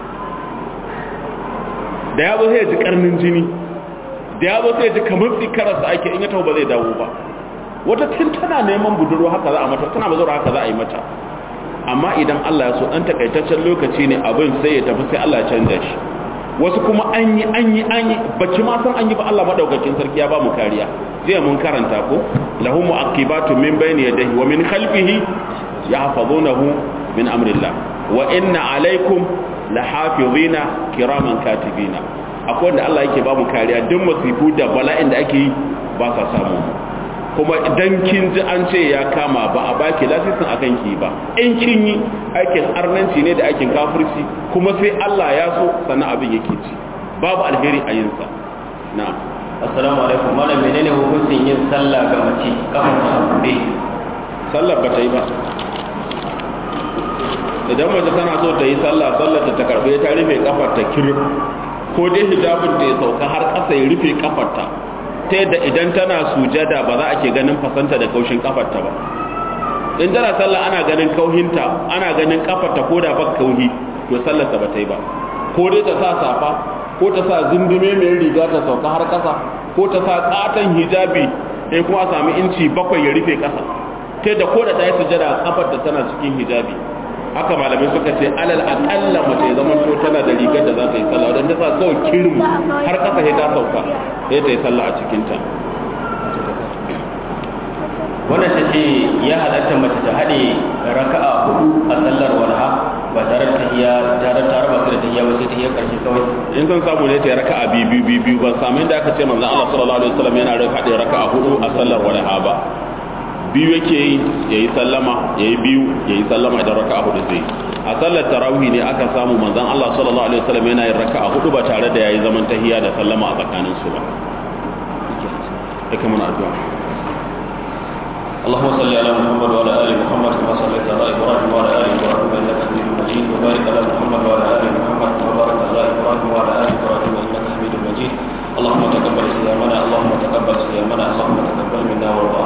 da ya zo sai ya ji karnin jini da ya zo sai ya ji kamar tsikararsa ake in ya taho ba zai dawo ba wata tun tana neman budurwa haka za a mata tana bazura haka za a yi mata amma idan Allah ya so dan takaitaccen lokaci ne abin sai ya tafi sai Allah ya canza shi wasu kuma an yi an yi an yi baki ma san an yi ba Allah madaukakin sarki ya ba mu kariya zai mun karanta ko lahu mu'aqibatu min bayni yadayhi wa min khalfihi yahfazunahu min amrillah wa inna alaikum lahafizina kiraman katibina akwai wanda Allah yake ba mu kariya duk masifu da bala'in da ake yi ba sa samu kuma idan kin ji an ce ya kama ba a baki lasisin akan ki ba in kin yi aikin arnanci ne da aikin kafirci kuma sai Allah ya so sannan abin yake ci babu alheri a yinsa na'am assalamu alaikum malam menene hukuncin yin sallah ga mace kafin ta be sallar ba ta yi ba idan mace tana so ta yi sallah sallar ta karbe ta rufe kafar ta kirif ko dai hijabin ta ya sauka har ƙasa ya rufe kafar ta ta yadda idan tana sujada ba za a ke ganin fasanta da kaushin kafar ta ba in tana sallah ana ganin kauhinta ana ganin kafar ta ko da ba kauhi to sallar ta ba ta yi ba ko dai ta sa safa ko ta sa zindume mai riga ta sauka har ƙasa ko ta sa katon hijabi sai kuma a sami inci bakwai ya rufe ƙasa ta yadda ko da ta yi sujada kafar ta tana cikin hijabi haka malamai suka ce alal akalla mace ya zama to tana da rigar da za ta yi sallah don ta sa kawai kirim har kasa sai ta sauka sai ta yi sallah a cikinta wannan ta ce ya halatta mace ta haɗe raka'a hudu a sallar walha ba tare da tahiyya tare tare ba da tahiyya ba sai tahiyya karshe kawai in san samu ne ta raka'a biyu biyu biyu ban samu inda aka ce manzon Allah sallallahu alaihi wasallam yana haɗe raka'a hudu a sallar walha ba biyu yake yi ya yi sallama ya yi biyu ya yi sallama idan raka a hudu zai a sallar tarawih ne aka samu manzan Allah sallallahu alaihi wasallam yana yin raka a hudu ba tare da ya yi zaman tahiya da sallama a tsakanin su ba yake muna addu'a اللهم صل على محمد وعلى ال محمد كما صليت على ابراهيم وعلى ال ابراهيم انك حميد مجيد وبارك على محمد وعلى ال محمد كما باركت على ابراهيم وعلى ال ابراهيم انك حميد مجيد اللهم تقبل صيامنا اللهم تقبل صيامنا اللهم تقبل منا